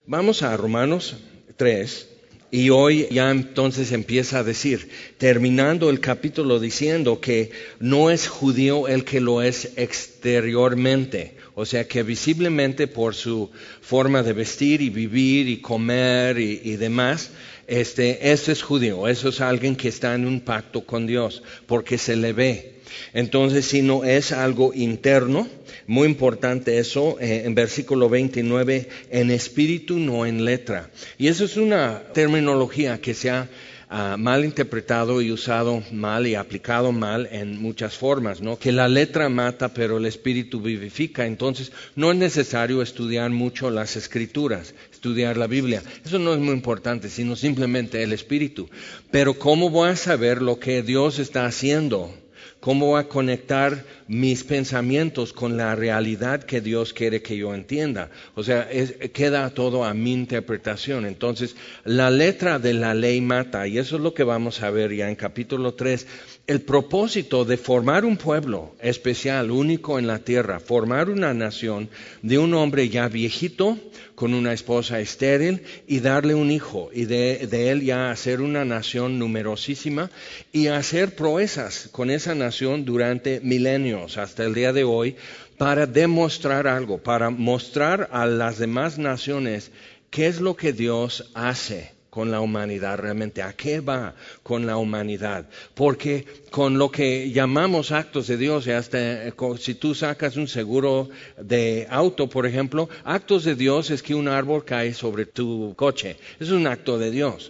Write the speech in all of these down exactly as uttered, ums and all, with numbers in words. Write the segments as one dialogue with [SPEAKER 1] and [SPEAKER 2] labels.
[SPEAKER 1] Vamos a Romanos tres. Y hoy ya entonces empieza a decir, terminando el capítulo diciendo que no es judío el que lo es exteriormente. O sea que visiblemente por su forma de vestir y vivir y comer y, y demás, este, ese es judío. Eso es alguien que está en un pacto con Dios porque se le ve. Entonces, si no es algo interno, muy importante eso, eh, en versículo veintinueve, en espíritu, no en letra. Y eso es una terminología que se ha uh, mal interpretado y usado mal y aplicado mal en muchas formas, ¿no? Que la letra mata, pero el espíritu vivifica. Entonces, no es necesario estudiar mucho las escrituras, estudiar la Biblia. Eso no es muy importante, sino simplemente el espíritu. Pero ¿cómo voy a saber lo que Dios está haciendo? ¿Cómo voy a conectar mis pensamientos con la realidad que Dios quiere que yo entienda? O sea, es, queda todo a mi interpretación. Entonces, la letra de la ley mata, y eso es lo que vamos a ver ya en capítulo tres. El propósito de formar un pueblo especial, único en la tierra, formar una nación de un hombre ya viejito, con una esposa estéril, y darle un hijo, y de, de él ya hacer una nación numerosísima, y hacer proezas con esa nación durante milenios, hasta el día de hoy, para demostrar algo, para mostrar a las demás naciones qué es lo que Dios hace con la humanidad realmente. ¿A qué va con la humanidad? Porque con lo que llamamos actos de Dios, y hasta si tú sacas un seguro de auto, por ejemplo, actos de Dios es que un árbol cae sobre tu coche. Es un acto de Dios.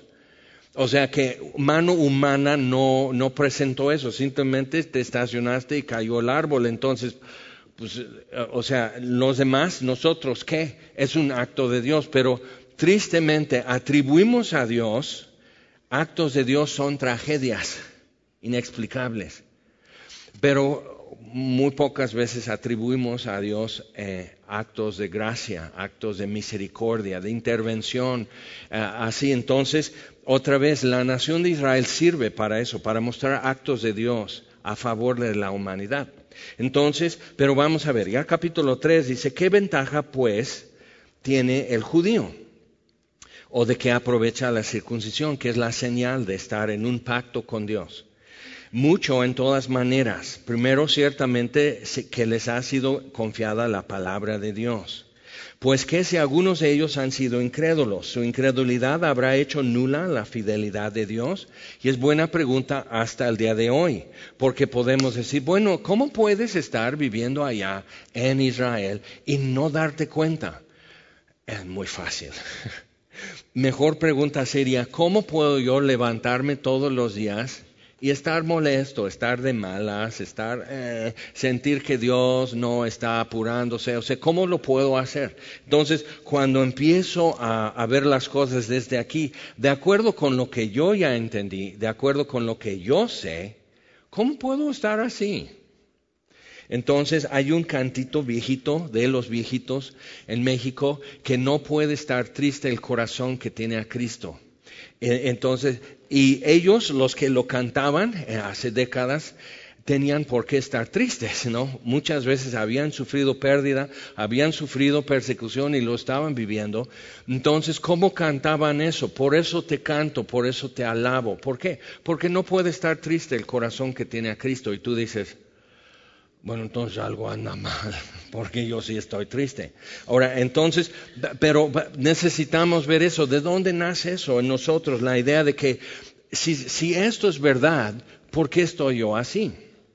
[SPEAKER 1] O sea que mano humana no, no presentó eso, simplemente te estacionaste y cayó el árbol. Entonces, pues, o sea, los demás, nosotros, ¿qué? Es un acto de Dios, pero tristemente atribuimos a Dios, actos de Dios son tragedias inexplicables, pero muy pocas veces atribuimos a Dios eh, actos de gracia, actos de misericordia, de intervención, eh, así. Entonces, otra vez, la nación de Israel sirve para eso, para mostrar actos de Dios a favor de la humanidad. Entonces, pero vamos a ver, ya capítulo tres dice, ¿qué ventaja pues tiene el judío? ¿O de qué aprovecha la circuncisión, que es la señal de estar en un pacto con Dios? Mucho en todas maneras. Primero, ciertamente, que les ha sido confiada la palabra de Dios. Pues que si algunos de ellos han sido incrédulos, su incredulidad habrá hecho nula la fidelidad de Dios. Y es buena pregunta hasta el día de hoy, porque podemos decir, bueno, ¿cómo puedes estar viviendo allá en Israel y no darte cuenta? Es muy fácil. Mejor pregunta sería, ¿cómo puedo yo levantarme todos los días y estar molesto, estar de malas, estar eh, sentir que Dios no está apurándose? O sea, ¿cómo lo puedo hacer? Entonces, cuando empiezo a, a ver las cosas desde aquí, de acuerdo con lo que yo ya entendí, de acuerdo con lo que yo sé, ¿cómo puedo estar así? Entonces hay un cantito viejito de los viejitos en México que no puede estar triste el corazón que tiene a Cristo. Entonces, y ellos, los que lo cantaban hace décadas, tenían por qué estar tristes, ¿no? Muchas veces habían sufrido pérdida, habían sufrido persecución y lo estaban viviendo. Entonces, ¿cómo cantaban eso? Por eso te canto, por eso te alabo. ¿Por qué? Porque no puede estar triste el corazón que tiene a Cristo. Y tú dices, bueno, entonces algo anda mal, porque yo sí estoy triste. Ahora, entonces, pero necesitamos ver eso. ¿De dónde nace eso en nosotros? La idea de que si, si esto es verdad, ¿por qué estoy yo así?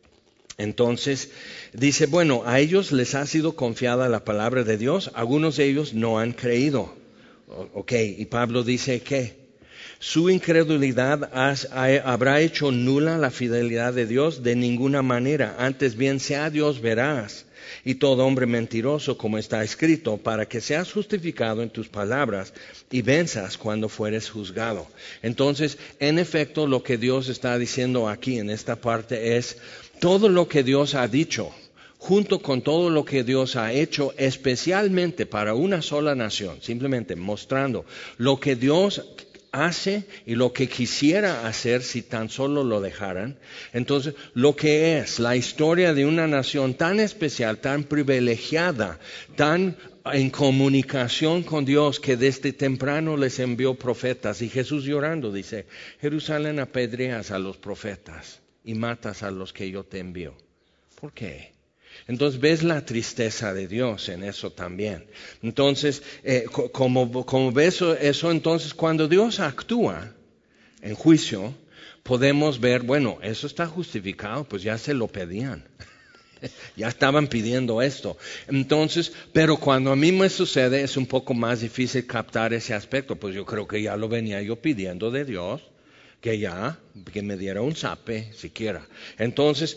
[SPEAKER 1] Entonces, dice, bueno, a ellos les ha sido confiada la palabra de Dios. Algunos de ellos no han creído. Ok, y Pablo dice que su incredulidad has, habrá hecho nula la fidelidad de Dios de ninguna manera. Antes bien, sea Dios veraz y todo hombre mentiroso, como está escrito, para que seas justificado en tus palabras y venzas cuando fueres juzgado. Entonces, en efecto, lo que Dios está diciendo aquí en esta parte es todo lo que Dios ha dicho, junto con todo lo que Dios ha hecho especialmente para una sola nación, simplemente mostrando lo que Dios hace y lo que quisiera hacer si tan solo lo dejaran. Entonces, lo que es la historia de una nación tan especial, tan privilegiada, tan en comunicación con Dios, que desde temprano les envió profetas. Y Jesús llorando dice, Jerusalén, apedreas a los profetas y matas a los que yo te envío. ¿Por qué? Entonces ves la tristeza de Dios en eso también. Entonces, eh, como, como ves eso, entonces cuando Dios actúa en juicio, podemos ver, bueno, eso está justificado, pues ya se lo pedían. Ya estaban pidiendo esto. Entonces, pero cuando a mí me sucede es un poco más difícil captar ese aspecto. Pues yo creo que ya lo venía yo pidiendo de Dios, que ya, que me diera un zape siquiera. Entonces,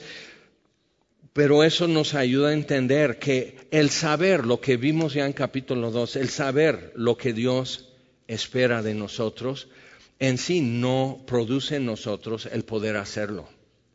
[SPEAKER 1] pero eso nos ayuda a entender que el saber lo que vimos ya en capítulo dos, el saber lo que Dios espera de nosotros, en sí no produce en nosotros el poder hacerlo.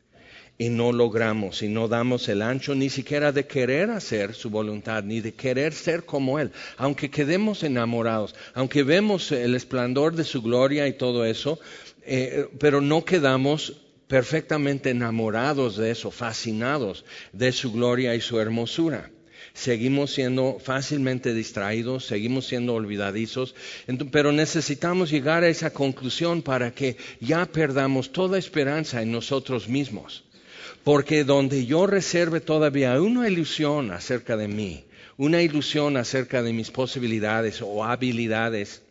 [SPEAKER 1] Y no logramos, y no damos el ancho ni siquiera de querer hacer su voluntad, ni de querer ser como Él. Aunque quedemos enamorados, aunque vemos el esplendor de su gloria y todo eso, eh, pero no quedamos perfectamente enamorados de eso, fascinados de su gloria y su hermosura. Seguimos siendo fácilmente distraídos, seguimos siendo olvidadizos, pero necesitamos llegar a esa conclusión para que ya perdamos toda esperanza en nosotros mismos. Porque donde yo reserve todavía una ilusión acerca de mí, una ilusión acerca de mis posibilidades o habilidades,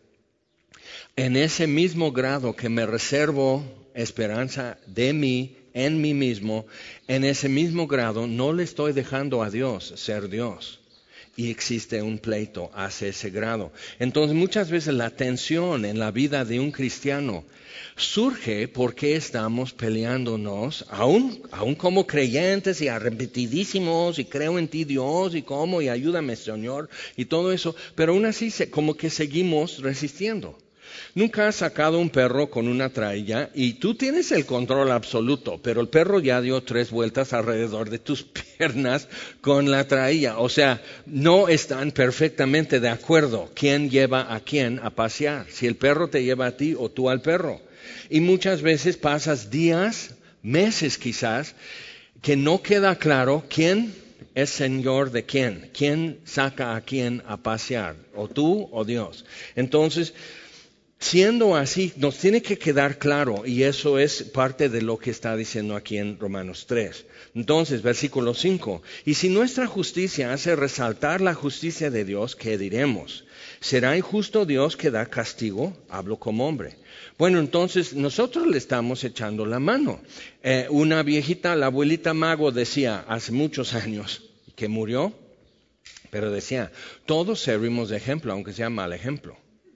[SPEAKER 1] en ese mismo grado que me reservo esperanza de mí, en mí mismo, en ese mismo grado no le estoy dejando a Dios ser Dios. Y existe un pleito hacia ese grado. Entonces muchas veces la tensión en la vida de un cristiano surge porque estamos peleándonos, aún, aún como creyentes y arrepentidísimos, y creo en ti Dios, y cómo, y ayúdame Señor, y todo eso, pero aún así se, como que seguimos resistiendo. Nunca has sacado un perro con una trailla y tú tienes el control absoluto, pero el perro ya dio tres vueltas alrededor de tus piernas con la trailla. O sea, no están perfectamente de acuerdo quién lleva a quién a pasear, si el perro te lleva a ti o tú al perro. Y muchas veces pasas días, meses quizás, que no queda claro quién es señor de quién, quién saca a quién a pasear, o tú o Dios. Entonces, siendo así, nos tiene que quedar claro, y eso es parte de lo que está diciendo aquí en Romanos tres. Entonces, versículo cinco, y si nuestra justicia hace resaltar la justicia de Dios, ¿qué diremos? ¿Será injusto Dios que da castigo? Hablo como hombre. Bueno, entonces nosotros le estamos echando la mano. Eh, una viejita, la abuelita Mago decía hace muchos años, que murió, pero decía, todos servimos de ejemplo, aunque sea mal ejemplo.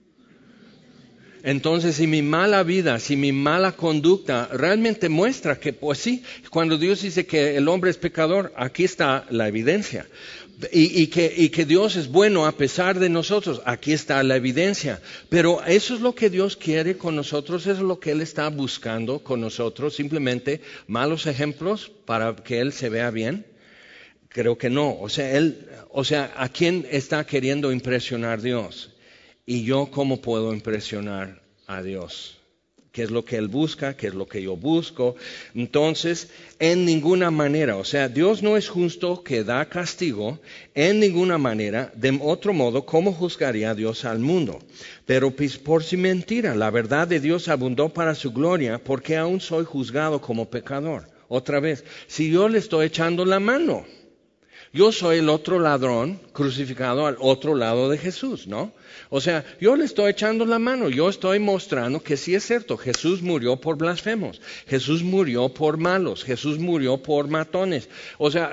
[SPEAKER 1] Entonces, si mi mala vida, si mi mala conducta realmente muestra que, pues sí, cuando Dios dice que el hombre es pecador, aquí está la evidencia. Y, y, que, y que Dios es bueno a pesar de nosotros, aquí está la evidencia. Pero eso es lo que Dios quiere con nosotros, eso es lo que Él está buscando con nosotros, simplemente malos ejemplos para que Él se vea bien. Creo que no. O sea, él, o sea, ¿a quién está queriendo impresionar Dios? ¿Y yo cómo puedo impresionar a Dios? ¿Qué es lo que Él busca? ¿Qué es lo que yo busco? Entonces, en ninguna manera, o sea, Dios no es justo que da castigo, en ninguna manera. De otro modo, ¿cómo juzgaría Dios al mundo? Pero por si mentira, la verdad de Dios abundó para su gloria, porque aún soy juzgado como pecador. Otra vez, si yo le estoy echando la mano, yo soy el otro ladrón crucificado al otro lado de Jesús, ¿no? O sea, yo le estoy echando la mano, yo estoy mostrando que sí es cierto, Jesús murió por blasfemos, Jesús murió por malos, Jesús murió por matones, o sea,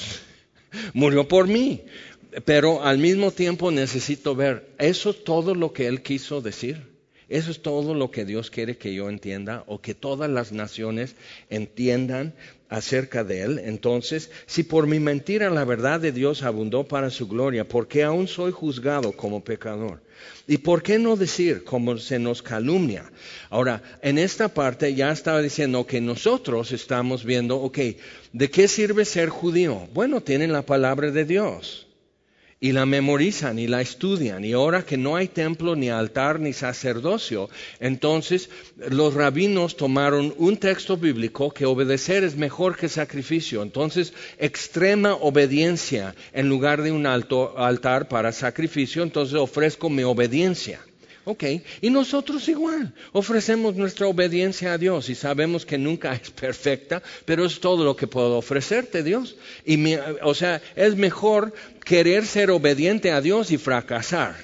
[SPEAKER 1] murió por mí, pero al mismo tiempo necesito ver, ¿eso es todo lo que Él quiso decir? ¿Eso es todo lo que Dios quiere que yo entienda o que todas las naciones entiendan acerca de Él? Entonces, si por mi mentira la verdad de Dios abundó para su gloria, ¿por qué aún soy juzgado como pecador? ¿Y por qué no decir como se nos calumnia? Ahora, en esta parte ya estaba diciendo que nosotros estamos viendo, ok, ¿de qué sirve ser judío? Bueno, tienen la palabra de Dios. y la memorizan y la estudian. Y ahora que no hay templo, ni altar, ni sacerdocio, entonces los rabinos tomaron un texto bíblico que obedecer es mejor que sacrificio. Entonces, extrema obediencia en lugar de un alto, altar para sacrificio, entonces ofrezco mi obediencia. Ok, y nosotros igual, ofrecemos nuestra obediencia a Dios y sabemos que nunca es perfecta, pero es todo lo que puedo ofrecerte, Dios. Y mi, o sea, es mejor querer ser obediente a Dios y fracasar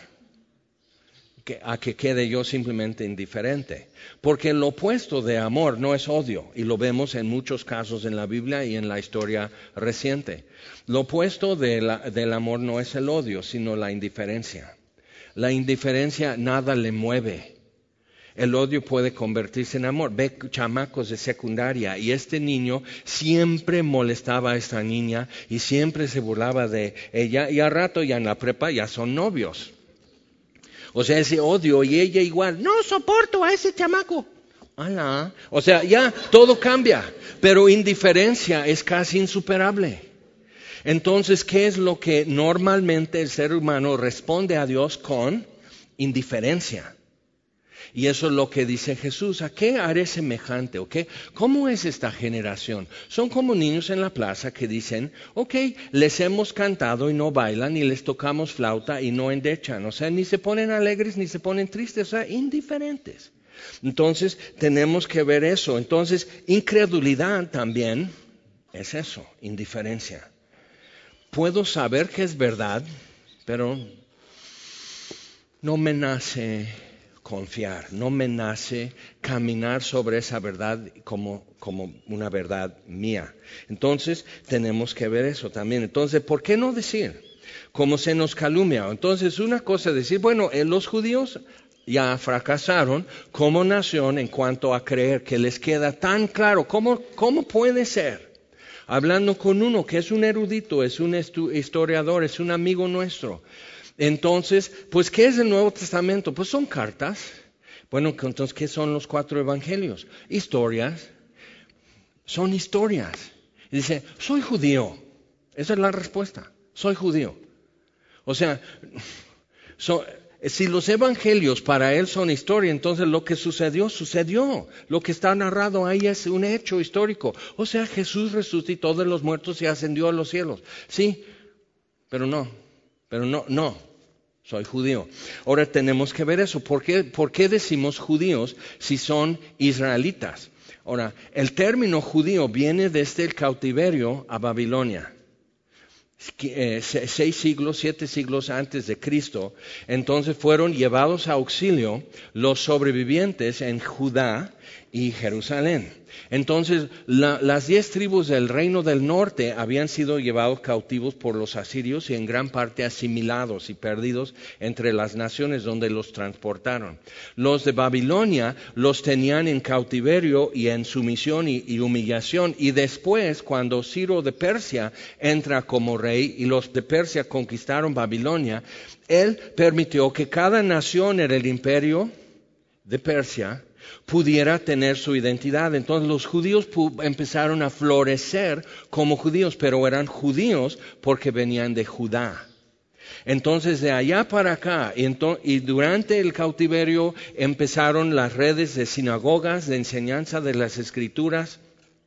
[SPEAKER 1] que, a que quede yo simplemente indiferente. Porque el opuesto de amor no es odio, y lo vemos en muchos casos en la Biblia y en la historia reciente. Lo opuesto de la, del amor no es el odio, sino la indiferencia. La indiferencia nada le mueve. El odio puede convertirse en amor. Ve chamacos de secundaria y este niño siempre molestaba a esta niña y siempre se burlaba de ella y al rato ya en la prepa ya son novios. O sea, ese odio y ella igual, no soporto a ese chamaco. ¡Hala! O sea, ya todo cambia, pero indiferencia es casi insuperable. Entonces, ¿qué es lo que normalmente el ser humano responde a Dios con? Indiferencia. Y eso es lo que dice Jesús. ¿A qué haré semejante? ¿Ok? ¿Cómo es esta generación? Son como niños en la plaza que dicen, ok, les hemos cantado y no bailan, y les tocamos flauta y no endechan. O sea, ni se ponen alegres ni se ponen tristes, o sea, indiferentes. Entonces, tenemos que ver eso. Entonces, incredulidad también es eso, indiferencia. Puedo saber que es verdad, pero no me nace confiar, no me nace caminar sobre esa verdad como, como una verdad mía. Entonces, tenemos que ver eso también. Entonces, ¿por qué no decir? Como se nos calumnia. Entonces, una cosa es decir, bueno, eh, los judíos ya fracasaron como nación en cuanto a creer, que les queda tan claro. ¿Cómo, cómo puede ser? Hablando con uno que es un erudito, es un historiador, es un amigo nuestro. Entonces, pues, ¿qué es el Nuevo Testamento? Pues son cartas. Bueno, entonces, ¿qué son los cuatro evangelios? Historias. Son historias. Y dice, soy judío. Esa es la respuesta. Soy judío. O sea, so, si los evangelios para él son historia, entonces lo que sucedió, sucedió. Lo que está narrado ahí es un hecho histórico. O sea, Jesús resucitó de los muertos y ascendió a los cielos. Sí, pero no, pero no, no, soy judío. Ahora tenemos que ver eso. ¿Por qué, por qué decimos judíos si son israelitas? Ahora, el término judío viene desde el cautiverio a Babilonia. Eh, seis siglos, siete siglos antes de Cristo, entonces fueron llevados a auxilio los sobrevivientes en Judá y Jerusalén. Entonces, la, las diez tribus del reino del norte habían sido llevados cautivos por los asirios y en gran parte asimilados y perdidos entre las naciones donde los transportaron. Los de Babilonia los tenían en cautiverio y en sumisión y, y humillación. Y después, cuando Ciro de Persia entra como rey y los de Persia conquistaron Babilonia, él permitió que cada nación en el imperio de Persia pudiera tener su identidad. Entonces los judíos empezaron a florecer como judíos, pero eran judíos porque venían de Judá. Entonces de allá para acá, y durante el cautiverio empezaron las redes de sinagogas, de enseñanza de las Escrituras,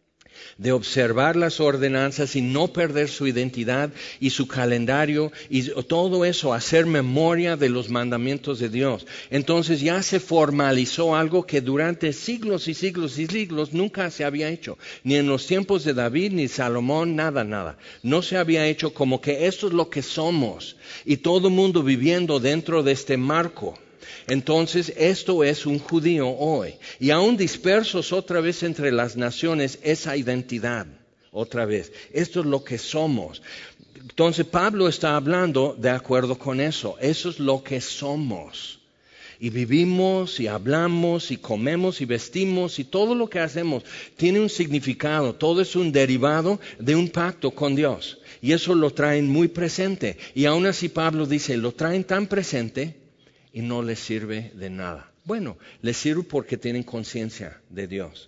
[SPEAKER 1] de observar las ordenanzas y no perder su identidad y su calendario y todo eso, hacer memoria de los mandamientos de Dios. Entonces ya se formalizó algo que durante siglos y siglos y siglos nunca se había hecho, ni en los tiempos de David ni Salomón, nada, nada. No se había hecho, como que esto es lo que somos y todo el mundo viviendo dentro de este marco. Entonces, esto es un judío hoy. Y aún dispersos otra vez entre las naciones, esa identidad, otra vez. Esto es lo que somos. Entonces, Pablo está hablando de acuerdo con eso. Eso es lo que somos. Y vivimos, y hablamos, y comemos, y vestimos, y todo lo que hacemos tiene un significado. Todo es un derivado de un pacto con Dios. Y eso lo traen muy presente. Y aún así Pablo dice, lo traen tan presente y no les sirve de nada. Bueno, les sirve porque tienen conciencia de Dios.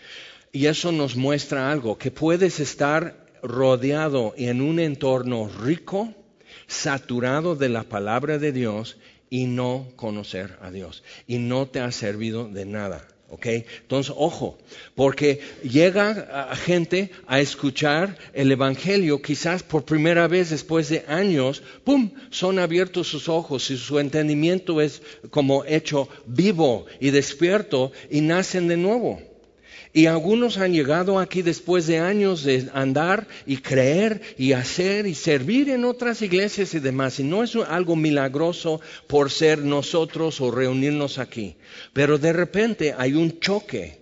[SPEAKER 1] Y eso nos muestra algo, que puedes estar rodeado en un entorno rico saturado de la palabra de Dios y no conocer a Dios. Y no te ha servido de nada. ¿Ok? Entonces, ojo, porque llega a gente a escuchar el Evangelio quizás por primera vez después de años, ¡pum!, son abiertos sus ojos y su entendimiento es como hecho vivo y despierto y nacen de nuevo. Y algunos han llegado aquí después de años de andar y creer y hacer y servir en otras iglesias y demás. Y no es algo milagroso por ser nosotros o reunirnos aquí. Pero de repente hay un choque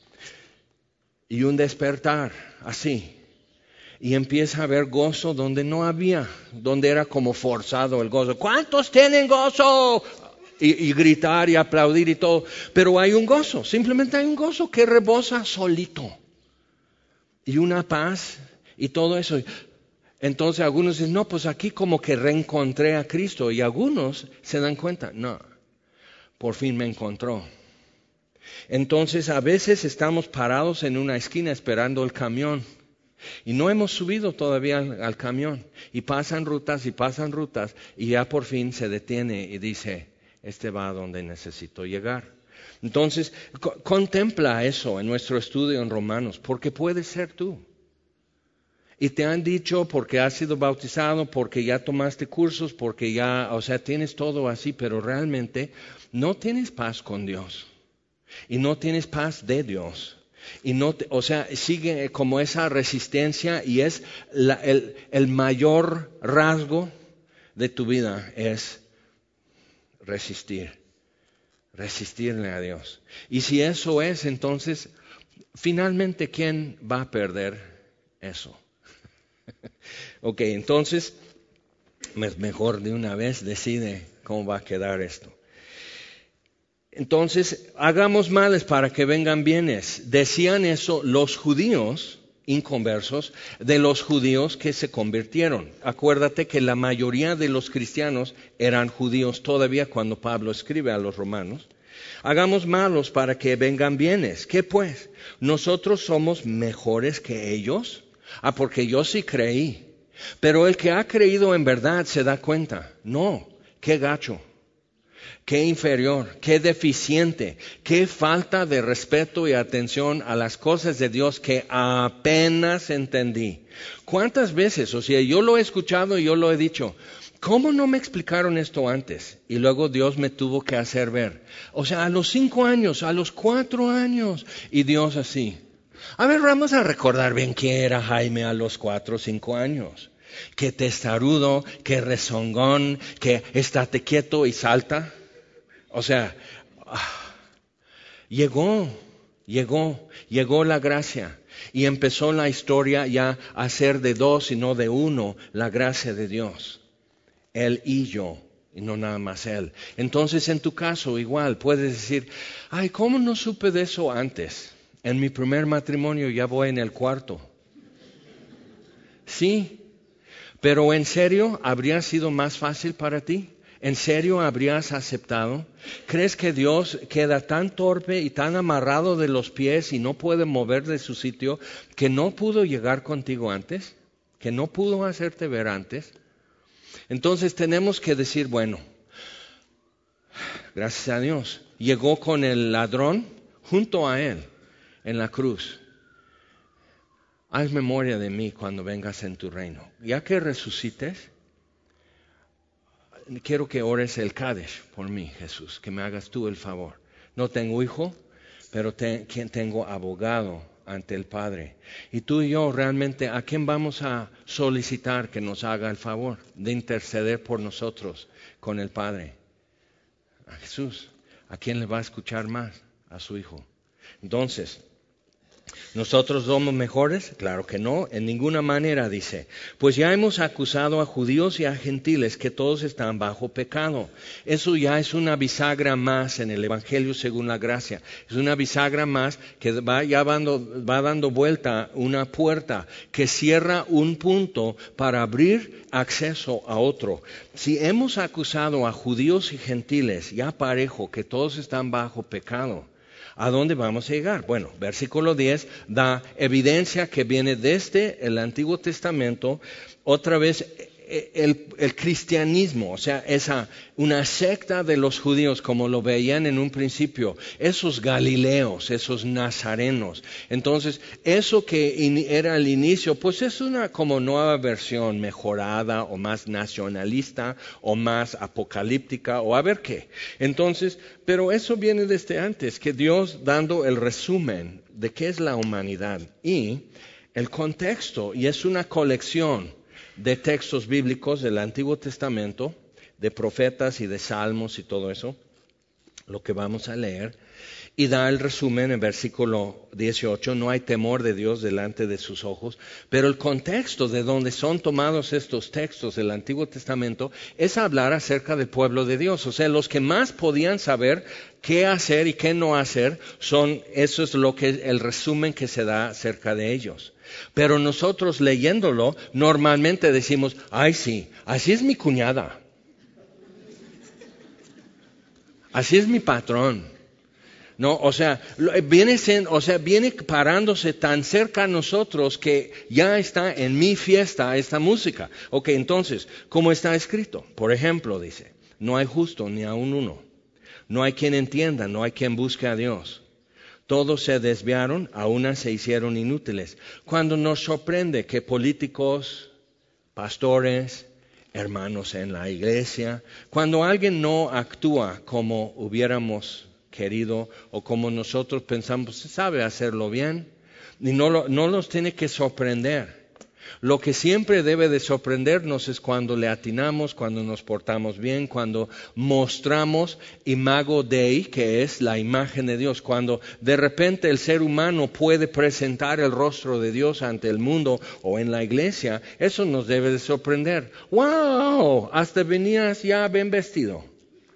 [SPEAKER 1] y un despertar así. Y empieza a haber gozo donde no había, donde era como forzado el gozo. ¿Cuántos tienen gozo? Y, y gritar y aplaudir y todo, pero hay un gozo, simplemente hay un gozo que rebosa solito y una paz y todo eso. Entonces algunos dicen, no, pues aquí como que reencontré a Cristo, y algunos se dan cuenta, no, por fin me encontró. Entonces a veces estamos parados en una esquina esperando el camión y no hemos subido todavía al, al camión, y pasan rutas y pasan rutas y ya por fin se detiene y dice, este va a donde necesito llegar. Entonces, co- contempla eso en nuestro estudio en Romanos, porque puedes ser tú. Y te han dicho porque has sido bautizado, porque ya tomaste cursos, porque ya, o sea, tienes todo así, pero realmente no tienes paz con Dios. Y no tienes paz de Dios. Y no, te, o sea, sigue como esa resistencia, y es la, el, el mayor rasgo de tu vida es resistir, resistirle a Dios. Y si eso es, entonces, finalmente, ¿quién va a perder eso? Ok, entonces, mejor de una vez decide cómo va a quedar esto. Entonces, hagamos males para que vengan bienes. Decían eso los judíos inconversos de los judíos que se convirtieron. Acuérdate que la mayoría de los cristianos eran judíos todavía cuando Pablo escribe a los romanos. Hagamos malos para que vengan bienes. ¿Qué pues? ¿Nosotros somos mejores que ellos? Ah, porque yo sí creí. Pero el que ha creído en verdad se da cuenta. No, qué gacho. Qué inferior, qué deficiente, qué falta de respeto y atención a las cosas de Dios que apenas entendí. ¿Cuántas veces? O sea, yo lo he escuchado y yo lo he dicho. ¿Cómo no me explicaron esto antes? Y luego Dios me tuvo que hacer ver. O sea, a los cinco años, a los cuatro años. Y Dios así. A ver, vamos a recordar bien quién era Jaime a los cuatro o cinco años. Que testarudo, que rezongón, que estate quieto y salta. O sea, ah, llegó, llegó, llegó la gracia. Y empezó la historia ya a ser de dos y no de uno, la gracia de Dios. Él y yo, y no nada más Él. Entonces, en tu caso, igual, puedes decir, ay, ¿cómo no supe de eso antes? En mi primer matrimonio ya voy en el cuarto. Sí, pero ¿en serio habría sido más fácil para ti? ¿En serio habrías aceptado? ¿Crees que Dios queda tan torpe y tan amarrado de los pies y no puede mover de su sitio que no pudo llegar contigo antes? ¿Que no pudo hacerte ver antes? Entonces tenemos que decir, bueno, gracias a Dios, llegó con el ladrón junto a él en la cruz. Haz memoria de mí cuando vengas en tu reino. Ya que resucites, quiero que ores el Kadesh por mí, Jesús, que me hagas tú el favor. No tengo hijo, pero te, tengo abogado ante el Padre. Y tú y yo realmente, ¿a quién vamos a solicitar que nos haga el favor de interceder por nosotros con el Padre? A Jesús. ¿A quién le va a escuchar más? A su Hijo. Entonces, ¿nosotros somos mejores? Claro que no, en ninguna manera, dice. Pues ya hemos acusado a judíos y a gentiles que todos están bajo pecado. Eso ya es una bisagra más en el Evangelio según la gracia. Es una bisagra más que va, ya dando, va dando vuelta una puerta que cierra un punto para abrir acceso a otro. Si hemos acusado a judíos y gentiles, ya parejo, que todos están bajo pecado, ¿a dónde vamos a llegar? Bueno, versículo diez da evidencia que viene desde el Antiguo Testamento, otra vez el, el cristianismo, o sea, esa, una secta de los judíos, como lo veían en un principio, esos galileos, esos nazarenos. Entonces, eso que in, era el inicio, pues es una como nueva versión mejorada o más nacionalista o más apocalíptica o a ver qué. Entonces, pero eso viene desde antes, que Dios dando el resumen de qué es la humanidad y el contexto, y es una colección de textos bíblicos del Antiguo Testamento, de profetas y de salmos y todo eso, lo que vamos a leer, y da el resumen en versículo dieciocho, no hay temor de Dios delante de sus ojos, pero el contexto de donde son tomados estos textos del Antiguo Testamento es hablar acerca del pueblo de Dios, o sea, los que más podían saber qué hacer y qué no hacer, son, eso es lo que, el resumen que se da acerca de ellos. Pero nosotros leyéndolo, normalmente decimos, ay sí, así es mi cuñada. Así es mi patrón. No, o sea, viene, o sea, viene parándose tan cerca a nosotros que ya está en mi fiesta esta música. Ok, entonces, ¿cómo está escrito? Por ejemplo, dice, no hay justo ni aun uno. No hay quien entienda, no hay quien busque a Dios. Todos se desviaron, a unas se hicieron inútiles. Cuando nos sorprende que políticos, pastores, hermanos en la iglesia, cuando alguien no actúa como hubiéramos querido o como nosotros pensamos, sabe hacerlo bien, y no, lo, no los tiene que sorprender. Lo que siempre debe de sorprendernos es cuando le atinamos, cuando nos portamos bien, cuando mostramos imago Dei, que es la imagen de Dios, cuando de repente el ser humano puede presentar el rostro de Dios ante el mundo o en la iglesia, eso nos debe de sorprender. ¡Wow! Hasta venías ya bien vestido.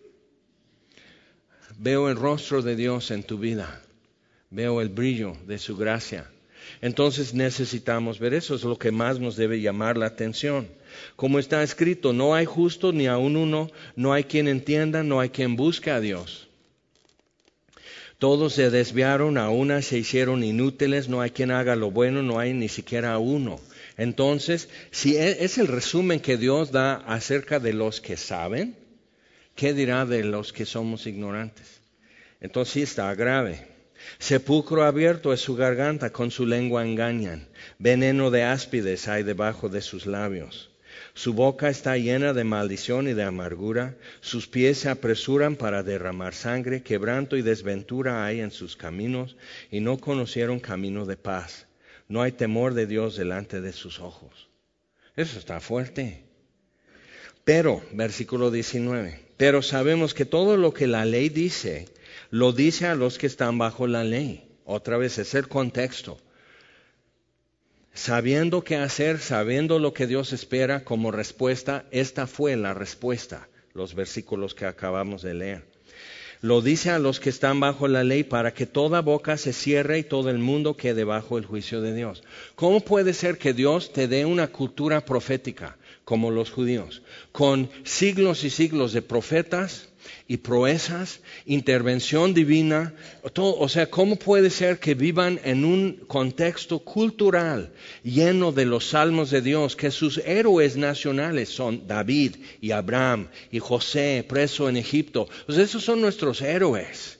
[SPEAKER 1] Veo el rostro de Dios en tu vida, veo el brillo de su gracia. Entonces necesitamos ver eso, es lo que más nos debe llamar la atención. Como está escrito, no hay justo ni aun uno, no hay quien entienda, no hay quien busque a Dios. Todos se desviaron, a unas se hicieron inútiles, no hay quien haga lo bueno, no hay ni siquiera uno. Entonces, si es el resumen que Dios da acerca de los que saben, ¿qué dirá de los que somos ignorantes? Entonces sí está grave. Sepulcro abierto es su garganta, con su lengua engañan. Veneno de áspides hay debajo de sus labios. Su boca está llena de maldición y de amargura. Sus pies se apresuran para derramar sangre. Quebranto y desventura hay en sus caminos, y no conocieron camino de paz. No hay temor de Dios delante de sus ojos. Eso está fuerte. Pero, versículo diecinueve, pero sabemos que todo lo que la ley dice, lo dice a los que están bajo la ley. Otra vez es el contexto. Sabiendo qué hacer, sabiendo lo que Dios espera como respuesta, esta fue la respuesta, los versículos que acabamos de leer. Lo dice a los que están bajo la ley para que toda boca se cierre y todo el mundo quede bajo el juicio de Dios. ¿Cómo puede ser que Dios te dé una cultura profética como los judíos, con siglos y siglos de profetas y proezas, intervención divina? Todo, o sea, ¿cómo puede ser que vivan en un contexto cultural lleno de los salmos de Dios, que sus héroes nacionales son David y Abraham y José, preso en Egipto? O sea, esos son nuestros héroes.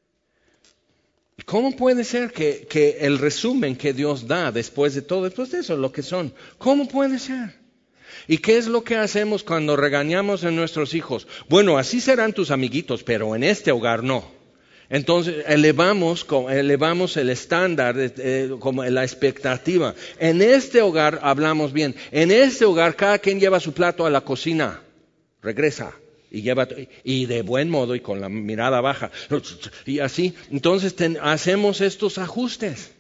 [SPEAKER 1] ¿Cómo puede ser que, que el resumen que Dios da después de todo, después de eso, lo que son, cómo puede ser? ¿Y qué es lo que hacemos cuando regañamos a nuestros hijos? Bueno, así serán tus amiguitos, pero en este hogar no. Entonces elevamos, elevamos el estándar, eh, como la expectativa. En este hogar hablamos bien. En este hogar cada quien lleva su plato a la cocina. Regresa y lleva, y de buen modo y con la mirada baja. Y así, entonces ten, hacemos estos ajustes.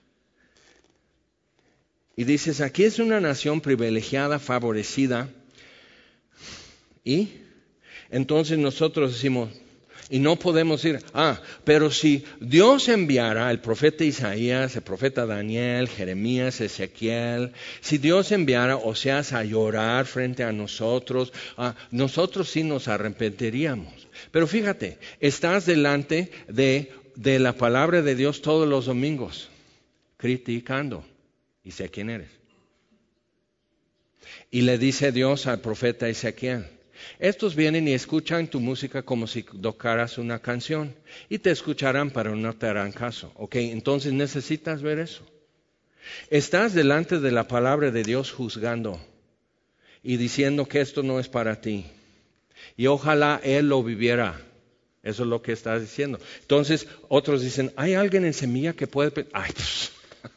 [SPEAKER 1] Y dices, aquí es una nación privilegiada, favorecida. Y entonces nosotros decimos, y no podemos decir, ah, pero si Dios enviara al profeta Isaías, el profeta Daniel, Jeremías, Ezequiel, si Dios enviara Oseas a llorar frente a nosotros, ah, nosotros sí nos arrepentiríamos. Pero fíjate, estás delante de, de la palabra de Dios todos los domingos, criticando. Y sé quién eres. Y le dice Dios al profeta Ezequiel, estos vienen y escuchan tu música como si tocaras una canción y te escucharán pero no te harán caso. Ok, entonces necesitas ver eso. Estás delante de la palabra de Dios juzgando y diciendo que esto no es para ti. Y ojalá Él lo viviera. Eso es lo que estás diciendo. Entonces otros dicen, ¿hay alguien en Semilla que puede...? Ay, pues,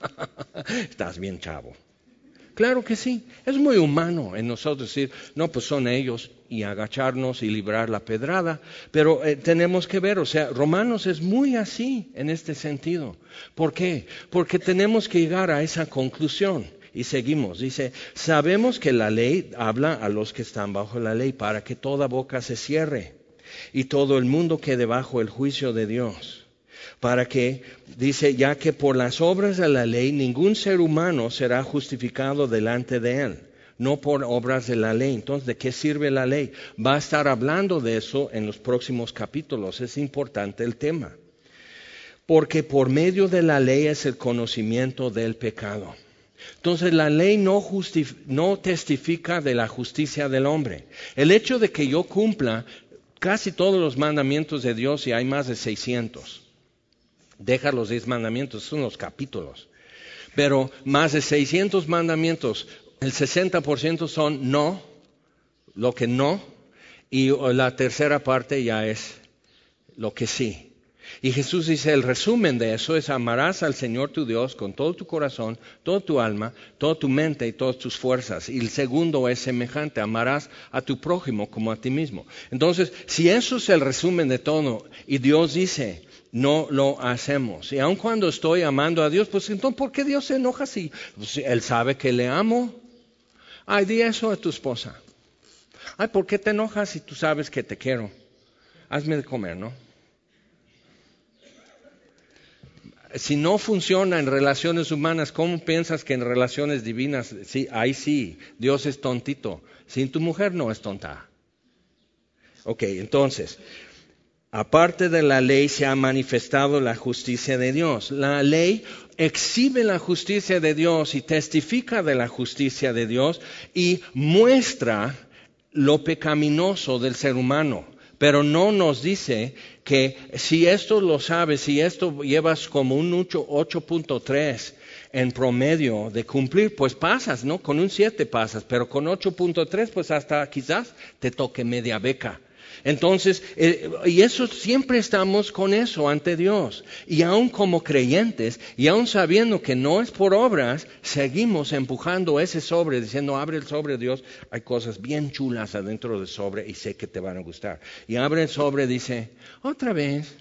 [SPEAKER 1] estás bien chavo. Claro que sí, es muy humano en nosotros decir, no, pues son ellos, y agacharnos y librar la pedrada, pero eh, tenemos que ver, o sea, Romanos es muy así en este sentido. ¿Por qué? Porque tenemos que llegar a esa conclusión, y seguimos, dice, sabemos que la ley habla a los que están bajo la ley, para que toda boca se cierre, y todo el mundo quede bajo el juicio de Dios. Para que, dice, ya que por las obras de la ley ningún ser humano será justificado delante de él, no por obras de la ley. Entonces, ¿de qué sirve la ley? Va a estar hablando de eso en los próximos capítulos, es importante el tema. Porque por medio de la ley es el conocimiento del pecado. Entonces, la ley no, justif- no testifica de la justicia del hombre. El hecho de que yo cumpla casi todos los mandamientos de Dios, y hay más de seiscientos, deja los diez mandamientos, son los capítulos. Pero más de seiscientos mandamientos, el sesenta por ciento son no, lo que no, y la tercera parte ya es lo que sí. Y Jesús dice, el resumen de eso es amarás al Señor tu Dios con todo tu corazón, toda tu alma, toda tu mente y todas tus fuerzas. Y el segundo es semejante, amarás a tu prójimo como a ti mismo. Entonces, si eso es el resumen de todo, y Dios dice, no lo hacemos. Y aun cuando estoy amando a Dios, pues entonces, ¿por qué Dios se enoja si pues, Él sabe que le amo? Ay, di eso a tu esposa. Ay, ¿por qué te enojas si tú sabes que te quiero? Hazme de comer, ¿no? Si no funciona en relaciones humanas, ¿cómo piensas que en relaciones divinas? Sí, ahí sí, Dios es tontito. Sin tu mujer no es tonta. Ok, entonces, aparte de la ley se ha manifestado la justicia de Dios. La ley exhibe la justicia de Dios y testifica de la justicia de Dios y muestra lo pecaminoso del ser humano. Pero no nos dice que si esto lo sabes, si esto llevas como un ocho punto tres en promedio de cumplir, pues pasas, ¿no? Con un siete pasas, pero con ocho punto tres pues hasta quizás te toque media beca. Entonces, eh, y eso siempre estamos con eso ante Dios. Y aún como creyentes, y aún sabiendo que no es por obras, seguimos empujando ese sobre, diciendo, abre el sobre, Dios, hay cosas bien chulas adentro del sobre y sé que te van a gustar. Y abre el sobre, dice, otra vez,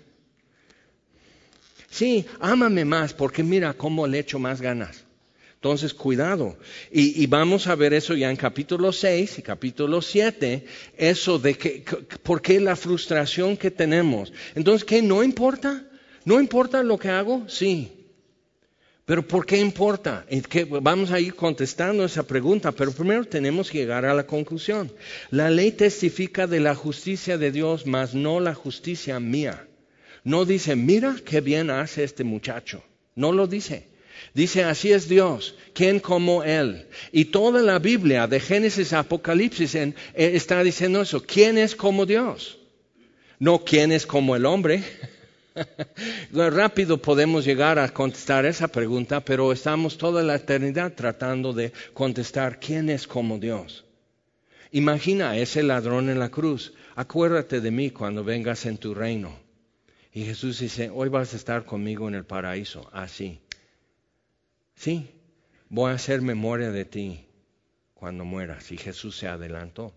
[SPEAKER 1] sí, ámame más, porque mira cómo le echo más ganas. Entonces, cuidado. Y, y vamos a ver eso ya en capítulo seis y capítulo siete, eso de que, ¿por qué la frustración que tenemos? Entonces, ¿qué? ¿No importa? ¿No importa lo que hago? Sí. Pero ¿por qué importa? ¿Qué? Vamos a ir contestando esa pregunta, pero primero tenemos que llegar a la conclusión. La ley testifica de la justicia de Dios, mas no la justicia mía. No dice, mira qué bien hace este muchacho. No lo dice. Dice, así es Dios, ¿quién como Él? Y toda la Biblia, de Génesis a Apocalipsis, en, eh, está diciendo eso. ¿Quién es como Dios? No, ¿quién es como el hombre? Rápido podemos llegar a contestar esa pregunta, pero estamos toda la eternidad tratando de contestar, ¿quién es como Dios? Imagina a ese ladrón en la cruz. Acuérdate de mí cuando vengas en tu reino. Y Jesús dice, hoy vas a estar conmigo en el paraíso. Así. Sí, voy a hacer memoria de ti cuando mueras. Y Jesús se adelantó.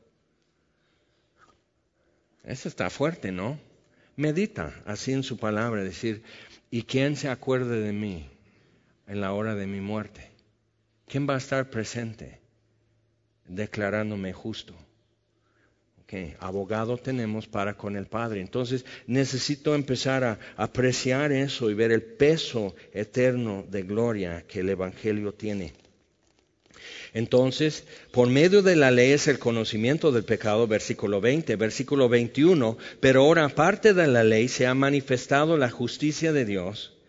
[SPEAKER 1] Eso está fuerte, ¿no? Medita así en su palabra, decir, ¿y quién se acuerde de mí en la hora de mi muerte? ¿Quién va a estar presente declarándome justo? Okay. Abogado tenemos para con el Padre. Entonces necesito empezar a apreciar eso y ver el peso eterno de gloria que el Evangelio tiene. Entonces, por medio de la ley es el conocimiento del pecado, versículo veinte, versículo veintiuno, pero ahora aparte de la ley se ha manifestado la justicia de Dios,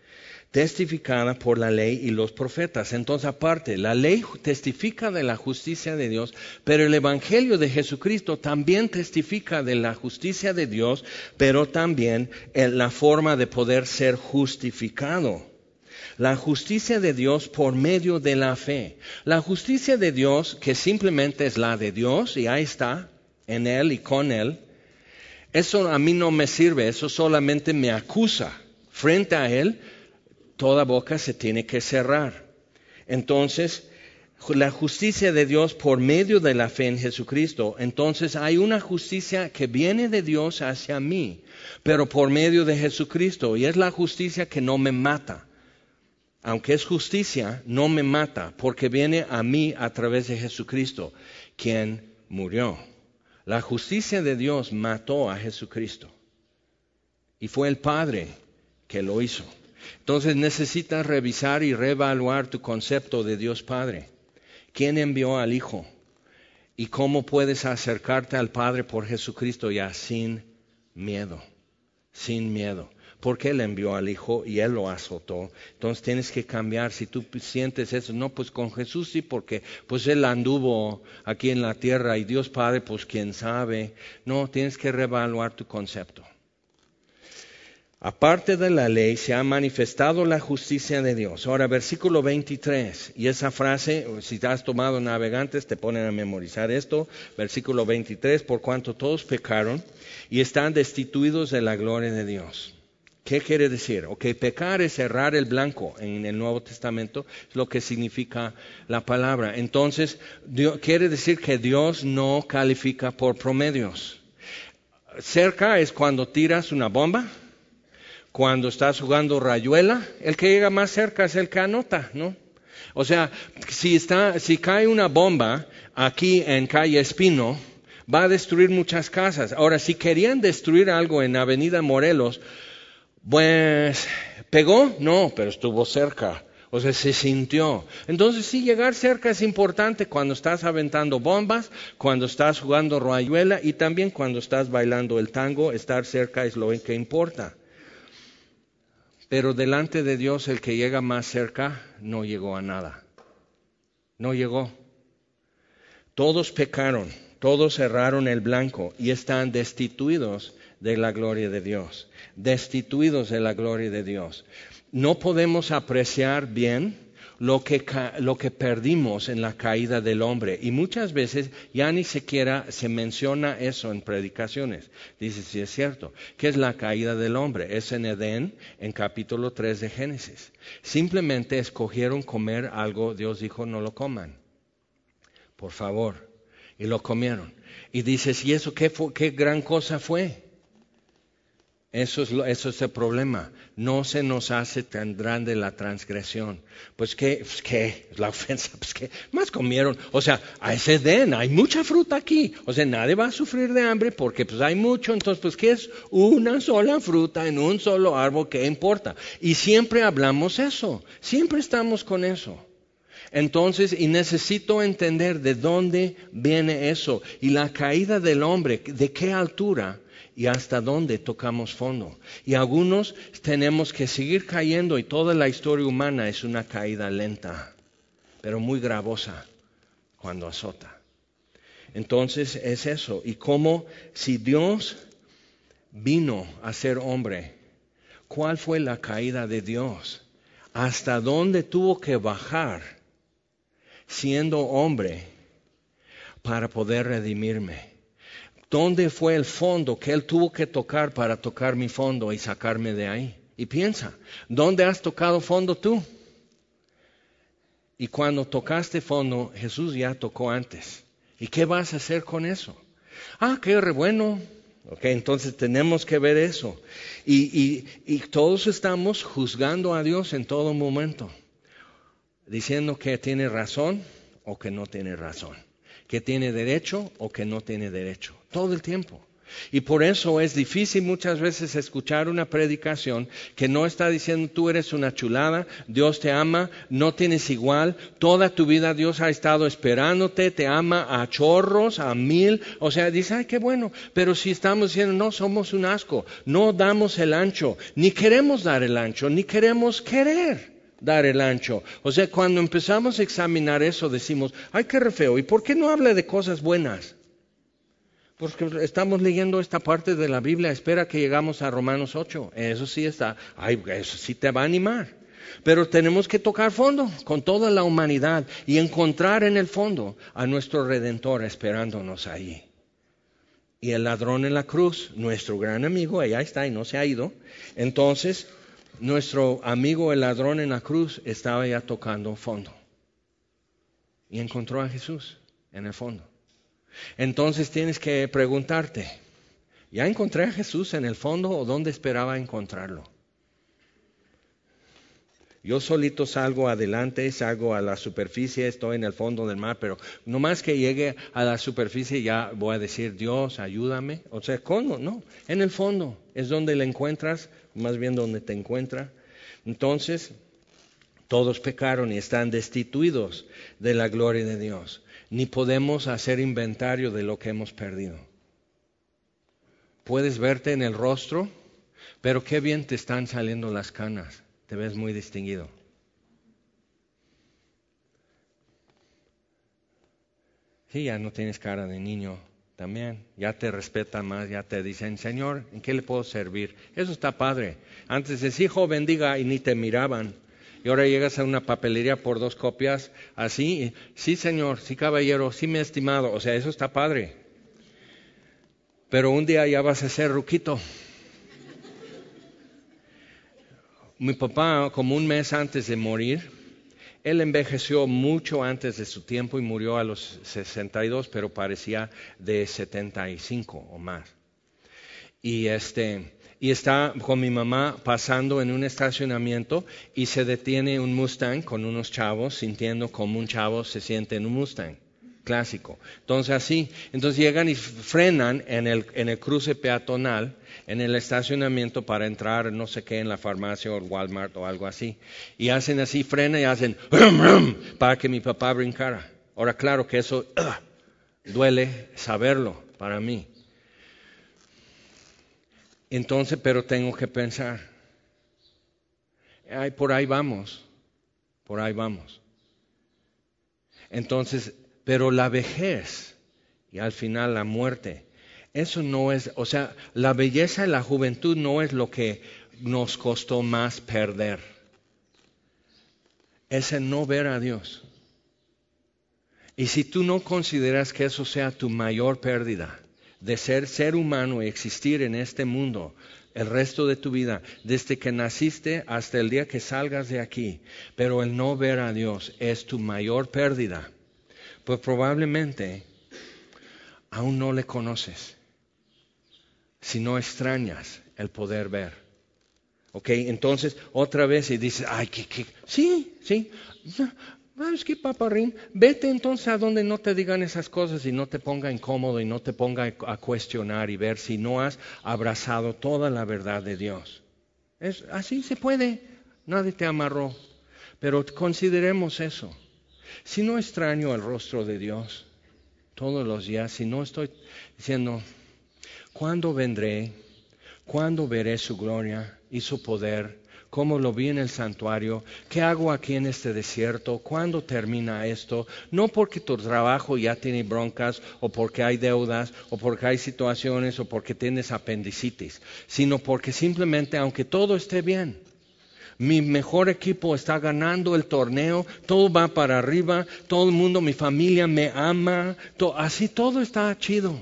[SPEAKER 1] testificada por la ley y los profetas. Entonces, aparte, la ley testifica de la justicia de Dios, pero el Evangelio de Jesucristo también testifica de la justicia de Dios, pero también en la forma de poder ser justificado. La justicia de Dios por medio de la fe. La justicia de Dios, que simplemente es la de Dios, y ahí está, en Él y con Él, eso a mí no me sirve, eso solamente me acusa. Frente a Él, toda boca se tiene que cerrar. Entonces, la justicia de Dios por medio de la fe en Jesucristo. Entonces, hay una justicia que viene de Dios hacia mí, pero por medio de Jesucristo. Y es la justicia que no me mata. Aunque es justicia, no me mata, porque viene a mí a través de Jesucristo, quien murió. La justicia de Dios mató a Jesucristo. Y fue el Padre que lo hizo. Entonces necesitas revisar y reevaluar tu concepto de Dios Padre. ¿Quién envió al Hijo? ¿Y cómo puedes acercarte al Padre por Jesucristo ya sin miedo? Sin miedo. Porque Él envió al Hijo y Él lo azotó. Entonces tienes que cambiar. Si tú sientes eso, no, pues con Jesús sí, porque pues Él anduvo aquí en la tierra y Dios Padre, pues quién sabe. No, tienes que reevaluar tu concepto. Aparte de la ley, se ha manifestado la justicia de Dios. Ahora, versículo veintitrés, y esa frase, si te has tomado navegantes, te ponen a memorizar esto. Versículo veintitrés, por cuanto todos pecaron y están destituidos de la gloria de Dios. ¿Qué quiere decir? Ok, pecar es cerrar el blanco en el Nuevo Testamento, es lo que significa la palabra. Entonces, Dios, quiere decir que Dios no califica por promedios. Cerca es cuando tiras una bomba. Cuando estás jugando rayuela, el que llega más cerca es el que anota, ¿no? O sea, si, está, si cae una bomba aquí en calle Espino, va a destruir muchas casas. Ahora, si querían destruir algo en Avenida Morelos, pues, ¿pegó? No, pero estuvo cerca. O sea, se sintió. Entonces, sí, llegar cerca es importante cuando estás aventando bombas, cuando estás jugando rayuela y también cuando estás bailando el tango, estar cerca es lo que importa. Pero delante de Dios el que llega más cerca no llegó a nada. No llegó. Todos pecaron, todos erraron el blanco y están destituidos de la gloria de Dios. Destituidos de la gloria de Dios. No podemos apreciar bien lo que, lo que perdimos en la caída del hombre. Y muchas veces ya ni siquiera se menciona eso en predicaciones. Dice, sí es cierto. ¿Qué es la caída del hombre? Es en Edén, en capítulo tres de Génesis. Simplemente escogieron comer algo, Dios dijo, no lo coman. Por favor. Y lo comieron. Y dices, ¿y eso qué, fue, qué gran cosa fue? Eso es, lo, eso es el problema. No se nos hace tan grande la transgresión. Pues qué, pues qué, la ofensa, pues qué, más comieron. O sea, a ese den, hay mucha fruta aquí. O sea, nadie va a sufrir de hambre porque pues hay mucho. Entonces, pues qué es una sola fruta en un solo árbol, ¿qué importa? Y siempre hablamos eso. Siempre estamos con eso. Entonces, y necesito entender de dónde viene eso. Y la caída del hombre, ¿de qué altura? Y hasta dónde tocamos fondo. Y algunos tenemos que seguir cayendo y toda la historia humana es una caída lenta, pero muy gravosa cuando azota. Entonces es eso. Y como si Dios vino a ser hombre, ¿cuál fue la caída de Dios? ¿Hasta dónde tuvo que bajar siendo hombre para poder redimirme? ¿Dónde fue el fondo que Él tuvo que tocar para tocar mi fondo y sacarme de ahí? Y piensa, ¿dónde has tocado fondo tú? Y cuando tocaste fondo, Jesús ya tocó antes. ¿Y qué vas a hacer con eso? Ah, qué re bueno. Ok, entonces tenemos que ver eso. Y, y, y todos estamos juzgando a Dios en todo momento, diciendo que tiene razón o que no tiene razón. Que tiene derecho o que no tiene derecho. Todo el tiempo. Y por eso es difícil muchas veces escuchar una predicación que no está diciendo tú eres una chulada, Dios te ama, no tienes igual, toda tu vida Dios ha estado esperándote, te ama a chorros, a mil, o sea, dice, ay, qué bueno, pero si estamos diciendo, no, somos un asco, no damos el ancho, ni queremos dar el ancho, ni queremos querer dar el ancho. O sea, cuando empezamos a examinar eso decimos, ay, qué re feo, ¿y por qué no habla de cosas buenas? Porque estamos leyendo esta parte de la Biblia, espera que llegamos a Romanos ocho, eso sí está, ay, eso sí te va a animar. Pero tenemos que tocar fondo con toda la humanidad y encontrar en el fondo a nuestro Redentor esperándonos ahí. Y el ladrón en la cruz, nuestro gran amigo, allá está y no se ha ido. Entonces, nuestro amigo el ladrón en la cruz estaba ya tocando fondo. Y encontró a Jesús en el fondo. Entonces tienes que preguntarte, ¿ya encontré a Jesús en el fondo o dónde esperaba encontrarlo? Yo solito salgo adelante, salgo a la superficie, estoy en el fondo del mar, pero nomás que llegue a la superficie ya voy a decir, Dios, ayúdame. O sea, ¿cómo? No, en el fondo es donde le encuentras, más bien donde te encuentra. Entonces, todos pecaron y están destituidos de la gloria de Dios. Ni podemos hacer inventario de lo que hemos perdido. Puedes verte en el rostro, pero qué bien te están saliendo las canas. Te ves muy distinguido. Sí, ya no tienes cara de niño también. Ya te respetan más, ya te dicen, Señor, ¿en qué le puedo servir? Eso está padre. Antes decía, hijo, bendiga, y ni te miraban. Y ahora llegas a una papelería por dos copias, así, sí señor, sí caballero, sí mi estimado, o sea, eso está padre. Pero un día ya vas a ser ruquito. Mi papá, como un mes antes de morir, él envejeció mucho antes de su tiempo y murió a los sesenta y dos, pero parecía de setenta y cinco o más. Y este... Y está con mi mamá pasando en un estacionamiento y se detiene un Mustang con unos chavos, sintiendo como un chavo se siente en un Mustang, clásico. Entonces así, entonces llegan y frenan en el, en el cruce peatonal, en el estacionamiento para entrar, no sé qué, en la farmacia o Walmart o algo así. Y hacen así, frenan y hacen rum, rum, para que mi papá brincara. Ahora claro que eso uh, duele saberlo para mí. Entonces, pero tengo que pensar, ay, por ahí vamos, por ahí vamos. Entonces, pero la vejez y al final la muerte, eso no es, o sea, la belleza y la juventud no es lo que nos costó más perder. Es el no ver a Dios. Y si tú no consideras que eso sea tu mayor pérdida, de ser ser humano y existir en este mundo el resto de tu vida, desde que naciste hasta el día que salgas de aquí, pero el no ver a Dios es tu mayor pérdida, pues probablemente aún no le conoces, si no extrañas el poder ver. Ok, entonces otra vez y dices, ay, ¿qué, qué? Sí, sí. ¿Sabes qué, paparrín? Vete entonces a donde no te digan esas cosas y no te ponga incómodo y no te ponga a cuestionar y ver si no has abrazado toda la verdad de Dios. Es, así se puede, nadie te amarró. Pero consideremos eso. Si no extraño el rostro de Dios todos los días, si no estoy diciendo, ¿cuándo vendré? ¿Cuándo veré su gloria y su poder? ¿Cómo lo vi en el santuario? ¿Qué hago aquí en este desierto? ¿Cuándo termina esto? No porque tu trabajo ya tiene broncas, o porque hay deudas, o porque hay situaciones, o porque tienes apendicitis, sino porque simplemente, aunque todo esté bien, mi mejor equipo está ganando el torneo, todo va para arriba, todo el mundo, mi familia me ama, to- así todo está chido.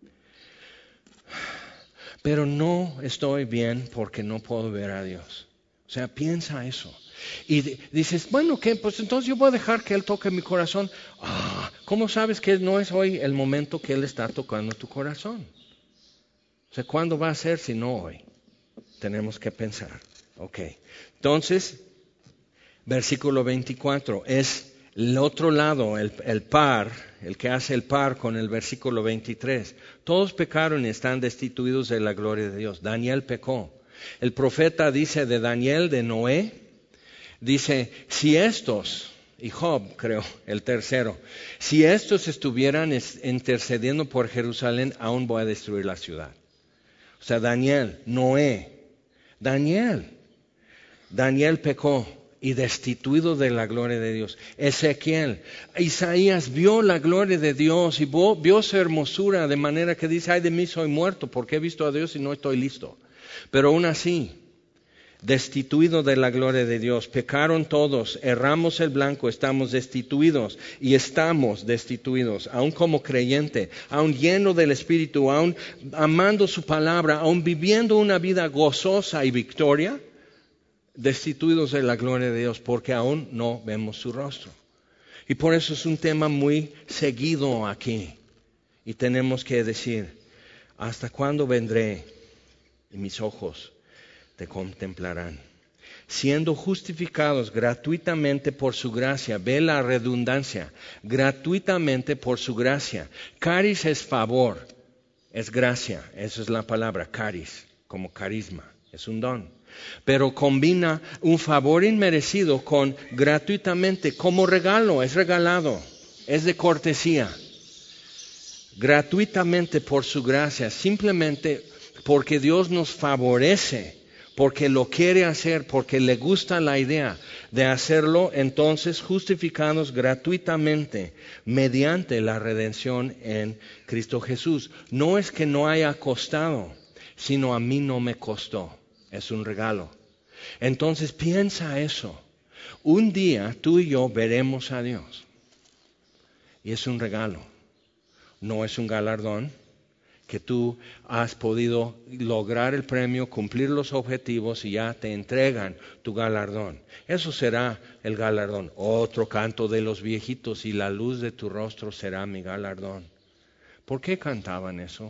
[SPEAKER 1] Pero no estoy bien porque no puedo ver a Dios. O sea, piensa eso. Y dices, bueno, ¿qué? Pues entonces yo voy a dejar que Él toque mi corazón. Ah, ¿cómo sabes que no es hoy el momento que Él está tocando tu corazón? O sea, ¿cuándo va a ser si no hoy? Tenemos que pensar. Ok. Entonces, versículo veinticuatro es El otro lado, el, el par, el que hace el par con el versículo veintitrés. Todos pecaron y están destituidos de la gloria de Dios. Daniel pecó. El profeta dice de Daniel, de Noé, dice, si estos, y Job creo, el tercero, si estos estuvieran intercediendo por Jerusalén, aún voy a destruir la ciudad. O sea, Daniel, Noé, Daniel, Daniel pecó y destituido de la gloria de Dios. Ezequiel, Isaías vio la gloria de Dios y vio, vio su hermosura de manera que dice, ay de mí soy muerto porque he visto a Dios y no estoy listo. Pero aún así, destituido de la gloria de Dios, pecaron todos, erramos el blanco, estamos destituidos y estamos destituidos, aún como creyente, aún lleno del Espíritu, aún amando su palabra, aún viviendo una vida gozosa y victoria, destituidos de la gloria de Dios, porque aún no vemos su rostro. Y por eso es un tema muy seguido aquí. Y tenemos que decir, ¿hasta cuándo vendré y mis ojos te contemplarán? Siendo justificados gratuitamente por su gracia. Ve la redundancia. Gratuitamente por su gracia. Caris es favor, es gracia. Esa es la palabra, caris, como carisma. Es un don. Pero combina un favor inmerecido con gratuitamente, como regalo, es regalado, es de cortesía. Gratuitamente por su gracia, simplemente porque Dios nos favorece, porque lo quiere hacer, porque le gusta la idea de hacerlo, entonces justificados gratuitamente mediante la redención en Cristo Jesús. No es que no haya costado, sino a mí no me costó. Es un regalo. Entonces piensa eso. Un día tú y yo veremos a Dios. Y es un regalo. No es un galardón que tú has podido lograr el premio, cumplir los objetivos y ya te entregan tu galardón. Eso será el galardón. Otro canto de los viejitos y la luz de tu rostro será mi galardón. ¿Por qué cantaban eso?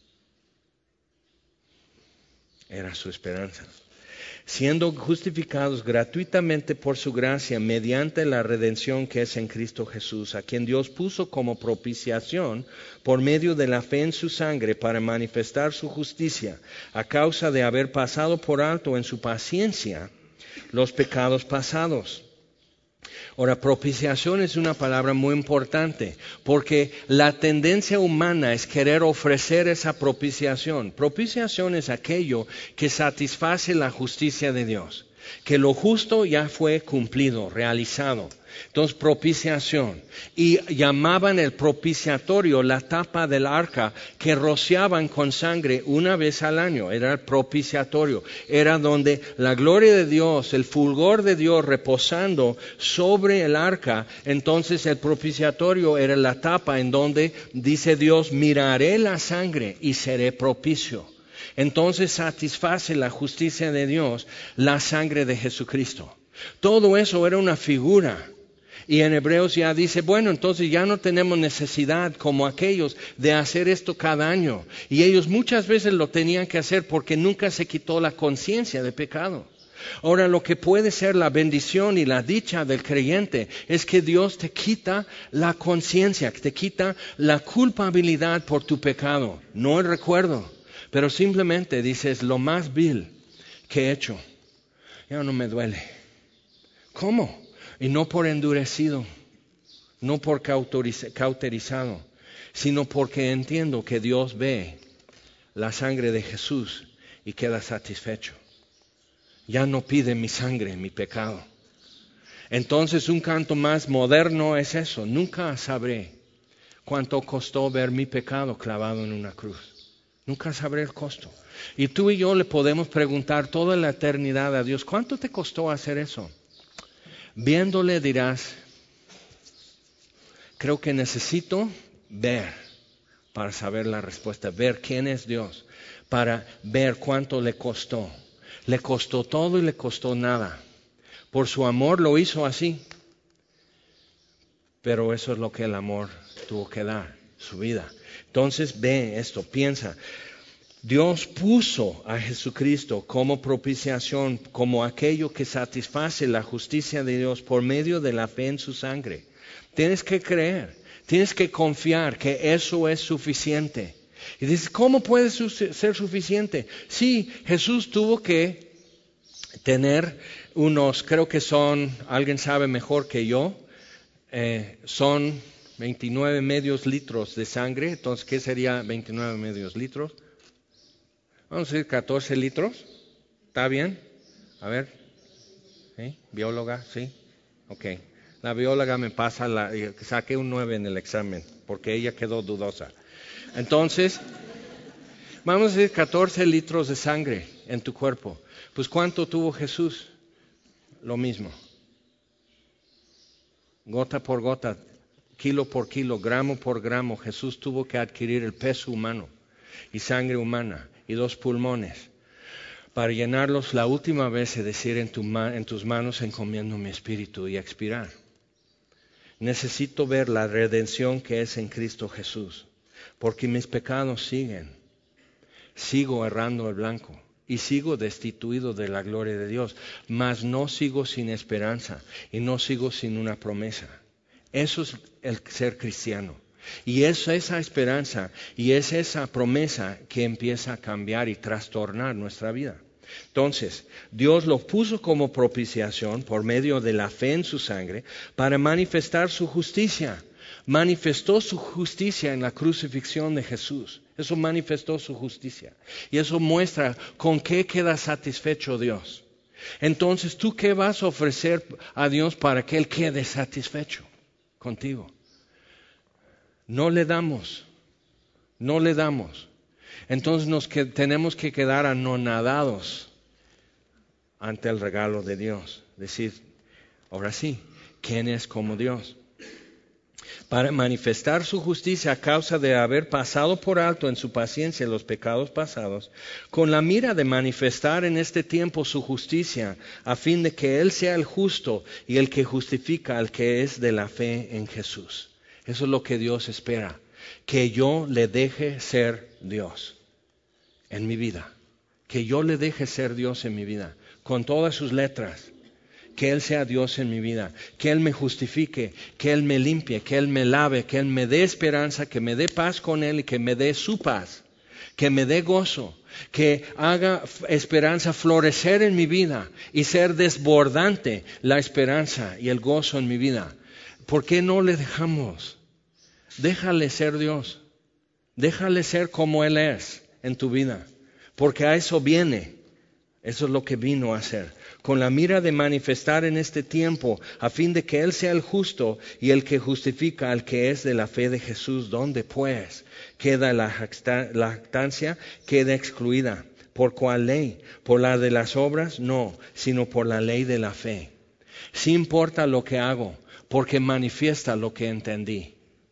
[SPEAKER 1] Era su esperanza. Siendo justificados gratuitamente por su gracia mediante la redención que es en Cristo Jesús, a quien Dios puso como propiciación por medio de la fe en su sangre para manifestar su justicia, a causa de haber pasado por alto en su paciencia los pecados pasados. Ahora, propiciación es una palabra muy importante, porque la tendencia humana es querer ofrecer esa propiciación. Propiciación es aquello que satisface la justicia de Dios, que lo justo ya fue cumplido, realizado. Entonces, propiciación. Y llamaban el propiciatorio la tapa del arca que rociaban con sangre una vez al año. Era el propiciatorio. Era donde la gloria de Dios, el fulgor de Dios reposando sobre el arca. Entonces, el propiciatorio era la tapa en donde dice Dios, miraré la sangre y seré propicio. Entonces, satisface la justicia de Dios la sangre de Jesucristo. Todo eso era una figura. Y en Hebreos ya dice, bueno, entonces ya no tenemos necesidad como aquellos de hacer esto cada año. Y ellos muchas veces lo tenían que hacer porque nunca se quitó la conciencia de pecado. Ahora, lo que puede ser la bendición y la dicha del creyente es que Dios te quita la conciencia, te quita la culpabilidad por tu pecado. No el recuerdo, pero simplemente dices, lo más vil que he hecho, ya no me duele. ¿Cómo? Y no por endurecido, no por cauterizado, sino porque entiendo que Dios ve la sangre de Jesús y queda satisfecho. Ya no pide mi sangre, mi pecado. Entonces un canto más moderno es eso. Nunca sabré cuánto costó ver mi pecado clavado en una cruz. Nunca sabré el costo. Y tú y yo le podemos preguntar toda la eternidad a Dios, ¿cuánto te costó hacer eso? Viéndole dirás, creo que necesito ver para saber la respuesta, ver quién es Dios, para ver cuánto le costó. Le costó todo y le costó nada. Por su amor lo hizo así. Pero eso es lo que el amor tuvo que dar, su vida. Entonces ve esto, piensa. Dios puso a Jesucristo como propiciación, como aquello que satisface la justicia de Dios por medio de la fe en su sangre. Tienes que creer, tienes que confiar que eso es suficiente. Y dices, ¿cómo puede ser suficiente? Sí, Jesús tuvo que tener unos, creo que son, alguien sabe mejor que yo, eh, son veintinueve medios litros de sangre. Entonces, ¿qué sería veintinueve medios litros? Vamos a decir catorce litros. ¿Está bien? A ver. ¿Sí? ¿Bióloga? ¿Sí? Ok. La bióloga me pasa, la, saqué un nueve en el examen, porque ella quedó dudosa. Entonces, vamos a decir catorce litros de sangre en tu cuerpo. Pues, ¿cuánto tuvo Jesús? Lo mismo. Gota por gota, kilo por kilo, gramo por gramo, Jesús tuvo que adquirir el peso humano y sangre humana y dos pulmones para llenarlos la última vez y decir en, tu ma- en tus manos encomiendo mi espíritu y expirar. Necesito ver la redención que es en Cristo Jesús, porque mis pecados siguen. Sigo errando el blanco y sigo destituido de la gloria de Dios, mas no sigo sin esperanza y no sigo sin una promesa. Eso es el ser cristiano. Y es esa esperanza y es esa promesa que empieza a cambiar y trastornar nuestra vida. Entonces, Dios lo puso como propiciación por medio de la fe en su sangre para manifestar su justicia. Manifestó su justicia en la crucifixión de Jesús. Eso manifestó su justicia. Y eso muestra con qué queda satisfecho Dios. Entonces, ¿tú qué vas a ofrecer a Dios para que Él quede satisfecho contigo? No le damos. No le damos. Entonces nos que, tenemos que quedar anonadados ante el regalo de Dios. Decir, ahora sí, ¿quién es como Dios? Para manifestar su justicia a causa de haber pasado por alto en su paciencia los pecados pasados, con la mira de manifestar en este tiempo su justicia, a fin de que Él sea el justo y el que justifica al que es de la fe en Jesús. Eso es lo que Dios espera, que yo le deje ser Dios en mi vida, que yo le deje ser Dios en mi vida, con todas sus letras. Que Él sea Dios en mi vida, que Él me justifique, que Él me limpie, que Él me lave, que Él me dé esperanza, que me dé paz con Él y que me dé su paz, que me dé gozo, que haga esperanza florecer en mi vida y ser desbordante la esperanza y el gozo en mi vida. ¿Por qué no le dejamos? Déjale ser Dios, déjale ser como Él es en tu vida, porque a eso viene, eso es lo que vino a hacer. Con la mira de manifestar en este tiempo, a fin de que Él sea el justo y el que justifica al que es de la fe de Jesús, donde pues queda la jactancia, queda excluida. ¿Por cuál ley? ¿Por la de las obras? No, sino por la ley de la fe. Sí importa lo que hago, porque manifiesta lo que entendí.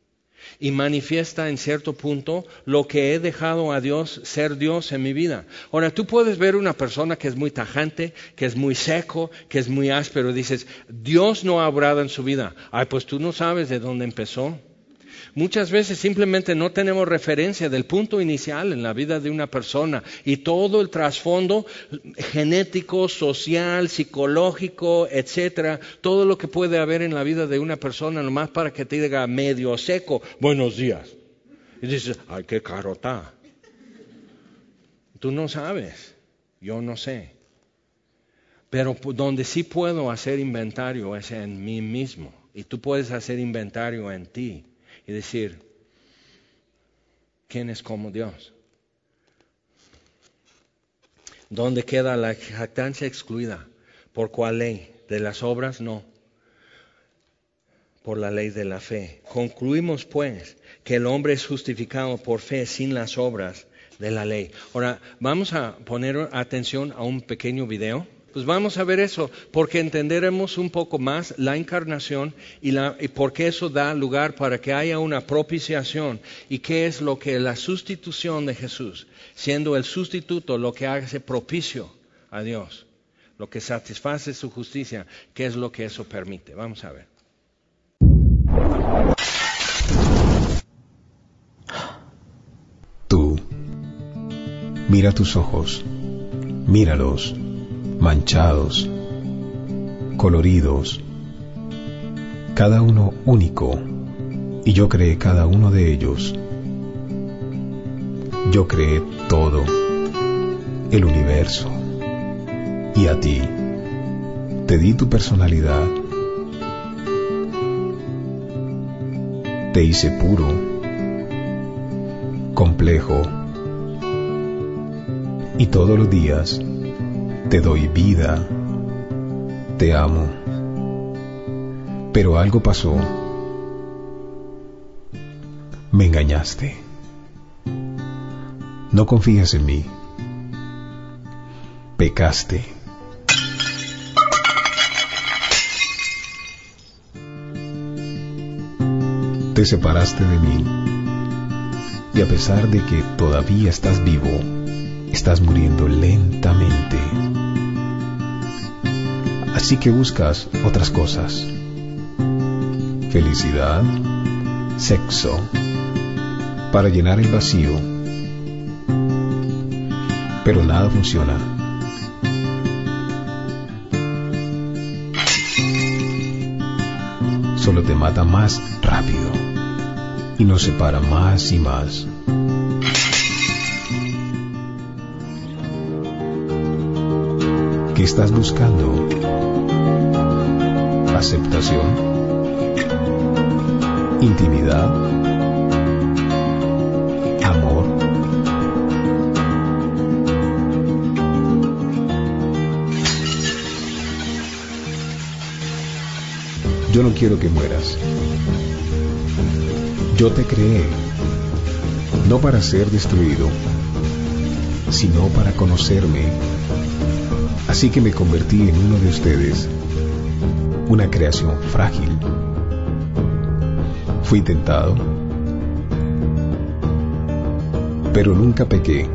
[SPEAKER 1] Y manifiesta en cierto punto lo que he dejado a Dios ser Dios en mi vida. Ahora, tú puedes ver una persona que es muy tajante, que es muy seco, que es muy áspero, y dices, Dios no ha obrado en su vida. Ay, pues tú no sabes de dónde empezó. Muchas veces simplemente no tenemos referencia del punto inicial en la vida de una persona y todo el trasfondo genético, social, psicológico, etcétera, todo lo que puede haber en la vida de una persona, nomás para que te diga medio seco, buenos días. Y dices, ay, qué carota. Tú no sabes, yo no sé. Pero donde sí puedo hacer inventario es en mí mismo y tú puedes hacer inventario en ti. Y decir, ¿quién es como Dios? ¿Dónde queda la jactancia excluida? ¿Por cuál ley? ¿De las obras? No. Por la ley de la fe. Concluimos pues que el hombre es justificado por fe sin las obras de la ley. Ahora, vamos a poner atención a un pequeño video. Pues vamos a ver eso, porque entenderemos un poco más la encarnación y, la, y por qué eso da lugar para que haya una propiciación y qué es lo que la sustitución de Jesús, siendo el sustituto lo que hace propicio a Dios, lo que satisface su justicia, qué es lo que eso permite. Vamos a ver.
[SPEAKER 2] Tú, mira tus ojos, míralos. Manchados, coloridos, cada uno único, y yo creé cada uno de ellos. Yo creé todo, el universo, y a ti te di tu personalidad. Te hice puro, complejo, y todos los días te doy vida, te amo. Pero algo pasó. Me engañaste. No confías en mí. Pecaste. Te separaste de mí. Y a pesar de que todavía estás vivo, estás muriendo lentamente. Así que buscas otras cosas. Felicidad, sexo, para llenar el vacío. Pero nada funciona. Solo te mata más rápido y nos separa más y más. ¿Qué estás buscando? ¿Aceptación? ¿Intimidad? ¿Amor? Yo no quiero que mueras. Yo te creé, no para ser destruido, sino para conocerme. Así que me convertí en uno de ustedes, una creación frágil. Fui tentado, pero nunca pequé.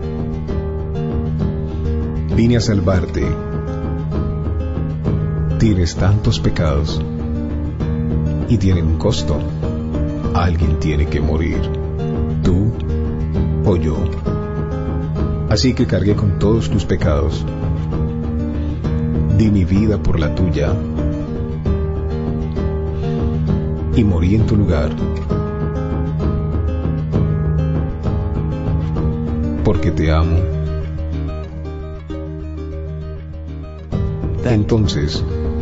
[SPEAKER 2] Vine a salvarte. Tienes tantos pecados y tienen un costo. Alguien tiene que morir, tú o yo. Así que cargué con todos tus pecados. Di mi vida por la tuya y morí en tu lugar, porque te amo. Entonces,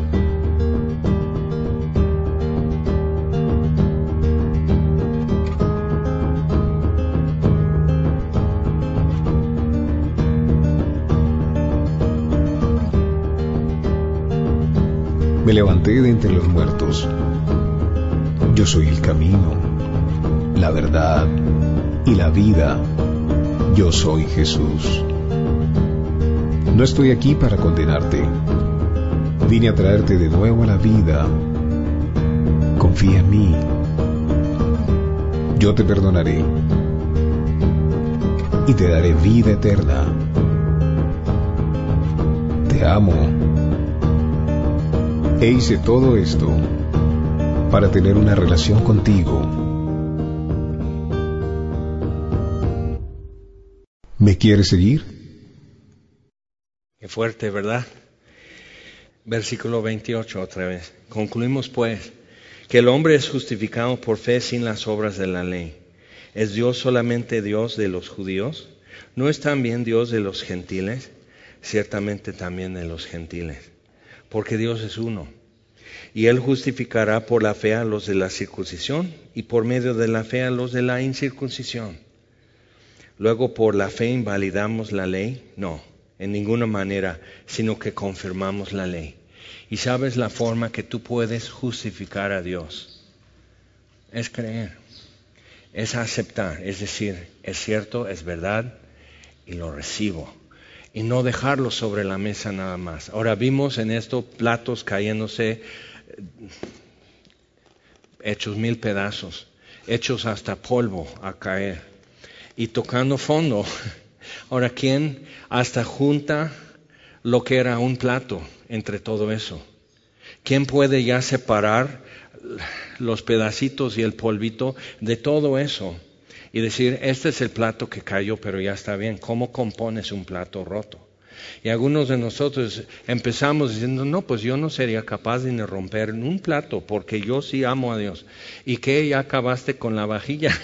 [SPEAKER 2] me levanté de entre los muertos. Yo soy el camino, la verdad y la vida. Yo soy Jesús. No estoy aquí para condenarte. Vine a traerte de nuevo a la vida. Confía en mí. Yo te perdonaré y te daré vida eterna. Te amo. E hice todo esto para tener una relación contigo. ¿Me quieres seguir?
[SPEAKER 1] Qué fuerte, ¿verdad? Versículo veintiocho otra vez. Concluimos pues que el hombre es justificado por fe sin las obras de la ley. ¿Es Dios solamente Dios de los judíos? ¿No es también Dios de los gentiles? Ciertamente también de los gentiles. Porque Dios es uno. Y Él justificará por la fe a los de la circuncisión y por medio de la fe a los de la incircuncisión. Luego, ¿por la fe invalidamos la ley? No, en ninguna manera, sino que confirmamos la ley. ¿Y sabes la forma que tú puedes justificar a Dios? Es creer, es aceptar, es decir, es cierto, es verdad y lo recibo. Y no dejarlo sobre la mesa nada más. Ahora vimos en estos platos cayéndose, hechos mil pedazos, hechos hasta polvo a caer y tocando fondo. Ahora, ¿quién hasta junta lo que era un plato entre todo eso? ¿Quién puede ya separar los pedacitos y el polvito de todo eso? Y decir, este es el plato que cayó, pero ya está bien. ¿Cómo compones un plato roto? Y algunos de nosotros empezamos diciendo, no, pues yo no sería capaz de ni romper un plato porque yo sí amo a Dios. ¿Y qué? Ya acabaste con la vajilla.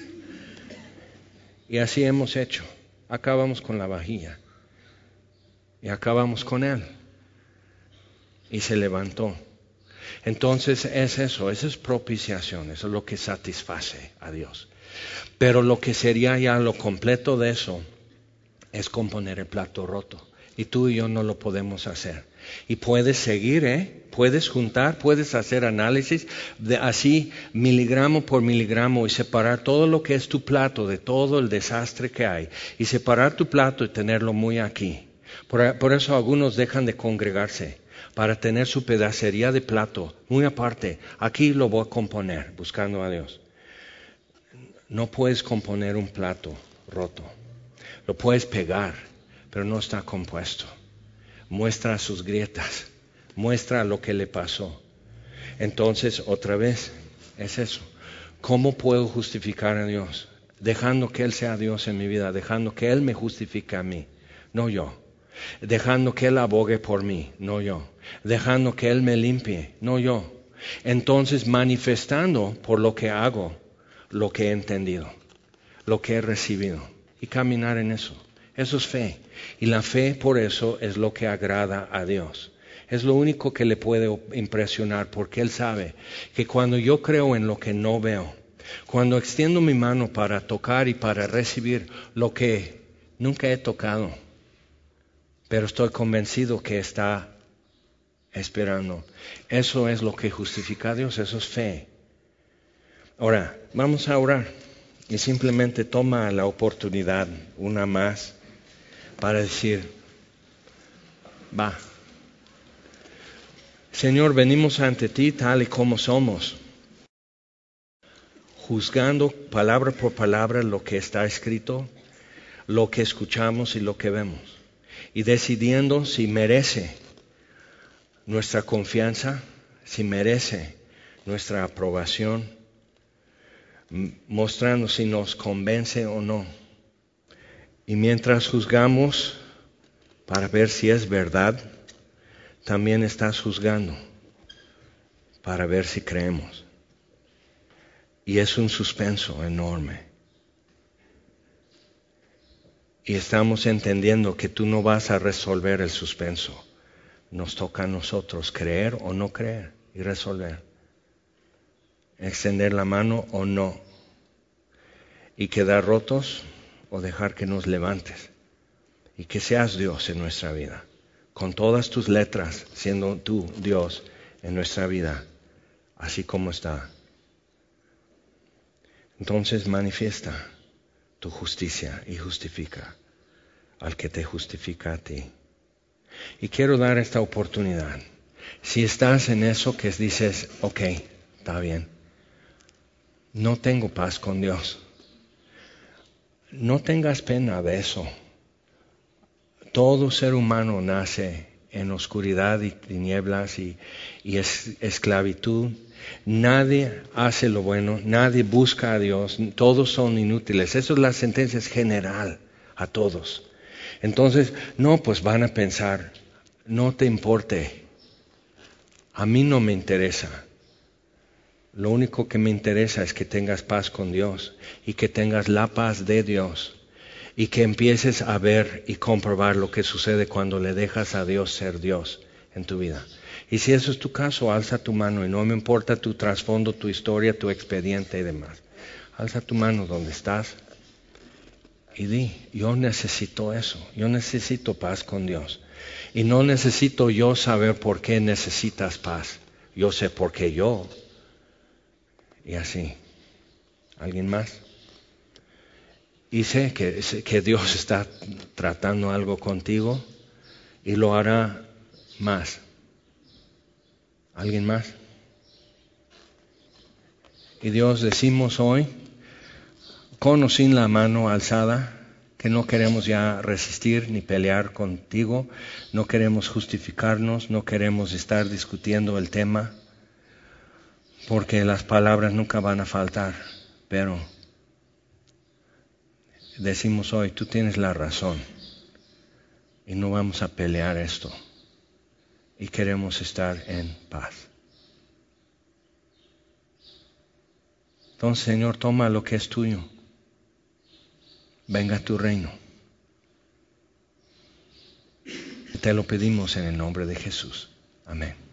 [SPEAKER 1] Y así hemos hecho. Acabamos con la vajilla. Y acabamos con Él. Y se levantó. Entonces es eso, eso es propiciación, eso es lo que satisface a Dios. Pero lo que sería ya lo completo de eso es componer el plato roto. Y tú y yo no lo podemos hacer. Y puedes seguir, ¿eh? Puedes juntar, puedes hacer análisis de así miligramo por miligramo y separar todo lo que es tu plato de todo el desastre que hay. Y separar tu plato y tenerlo muy aquí. Por, por eso algunos dejan de congregarse, para tener su pedacería de plato muy aparte. Aquí lo voy a componer, buscando a Dios. No puedes componer un plato roto. Lo puedes pegar, pero no está compuesto. Muestra sus grietas, muestra lo que le pasó. Entonces, otra vez, es eso. ¿Cómo puedo justificar a Dios? Dejando que Él sea Dios en mi vida, dejando que Él me justifique a mí, no yo. Dejando que Él abogue por mí, no yo. Dejando que Él me limpie, no yo. Entonces manifestando por lo que hago, lo que he entendido, lo que he recibido. Y caminar en eso. Eso es fe. Y la fe por eso es lo que agrada a Dios. Es lo único que le puede impresionar porque Él sabe que cuando yo creo en lo que no veo, cuando extiendo mi mano para tocar y para recibir lo que nunca he tocado, pero estoy convencido que está esperando. Eso es lo que justifica a Dios, eso es fe. Ahora, vamos a orar y simplemente toma la oportunidad, una más, para decir, va. Señor, venimos ante ti tal y como somos, juzgando palabra por palabra lo que está escrito, lo que escuchamos y lo que vemos. Y decidiendo si merece nuestra confianza, si merece nuestra aprobación, mostrando si nos convence o no. Y mientras juzgamos para ver si es verdad, también estás juzgando para ver si creemos. Y es un suspenso enorme. Y estamos entendiendo que tú no vas a resolver el suspenso. Nos toca a nosotros creer o no creer y resolver. Extender la mano o no. Y quedar rotos o dejar que nos levantes. Y que seas Dios en nuestra vida. Con todas tus letras, siendo tú Dios en nuestra vida. Así como está. Entonces manifiesta tu justicia y justifica al que te justifica a ti. Y quiero dar esta oportunidad. Si estás en eso que dices, ok, está bien. No tengo paz con Dios. No tengas pena de eso. Todo ser humano nace en oscuridad y tinieblas y, y es, esclavitud. Nadie hace lo bueno, nadie busca a Dios, todos son inútiles. Eso es la sentencia es general a todos. Entonces, no, pues van a pensar, no te importe, a mí no me interesa. Lo único que me interesa es que tengas paz con Dios y que tengas la paz de Dios y que empieces a ver y comprobar lo que sucede cuando le dejas a Dios ser Dios en tu vida. Y si eso es tu caso, alza tu mano y no me importa tu trasfondo, tu historia, tu expediente y demás. Alza tu mano donde estás y di, yo necesito eso, yo necesito paz con Dios. Y no necesito yo saber por qué necesitas paz, yo sé por qué yo. Y así. ¿Alguien más? Y sé que, que Dios está tratando algo contigo y lo hará más. ¿Alguien más? Y Dios, decimos hoy, con o sin la mano alzada, que no queremos ya resistir ni pelear contigo, no queremos justificarnos, no queremos estar discutiendo el tema, porque las palabras nunca van a faltar, pero decimos hoy, tú tienes la razón, y no vamos a pelear esto. Y queremos estar en paz. Entonces, Señor, toma lo que es tuyo. Venga a tu reino. Te lo pedimos en el nombre de Jesús. Amén.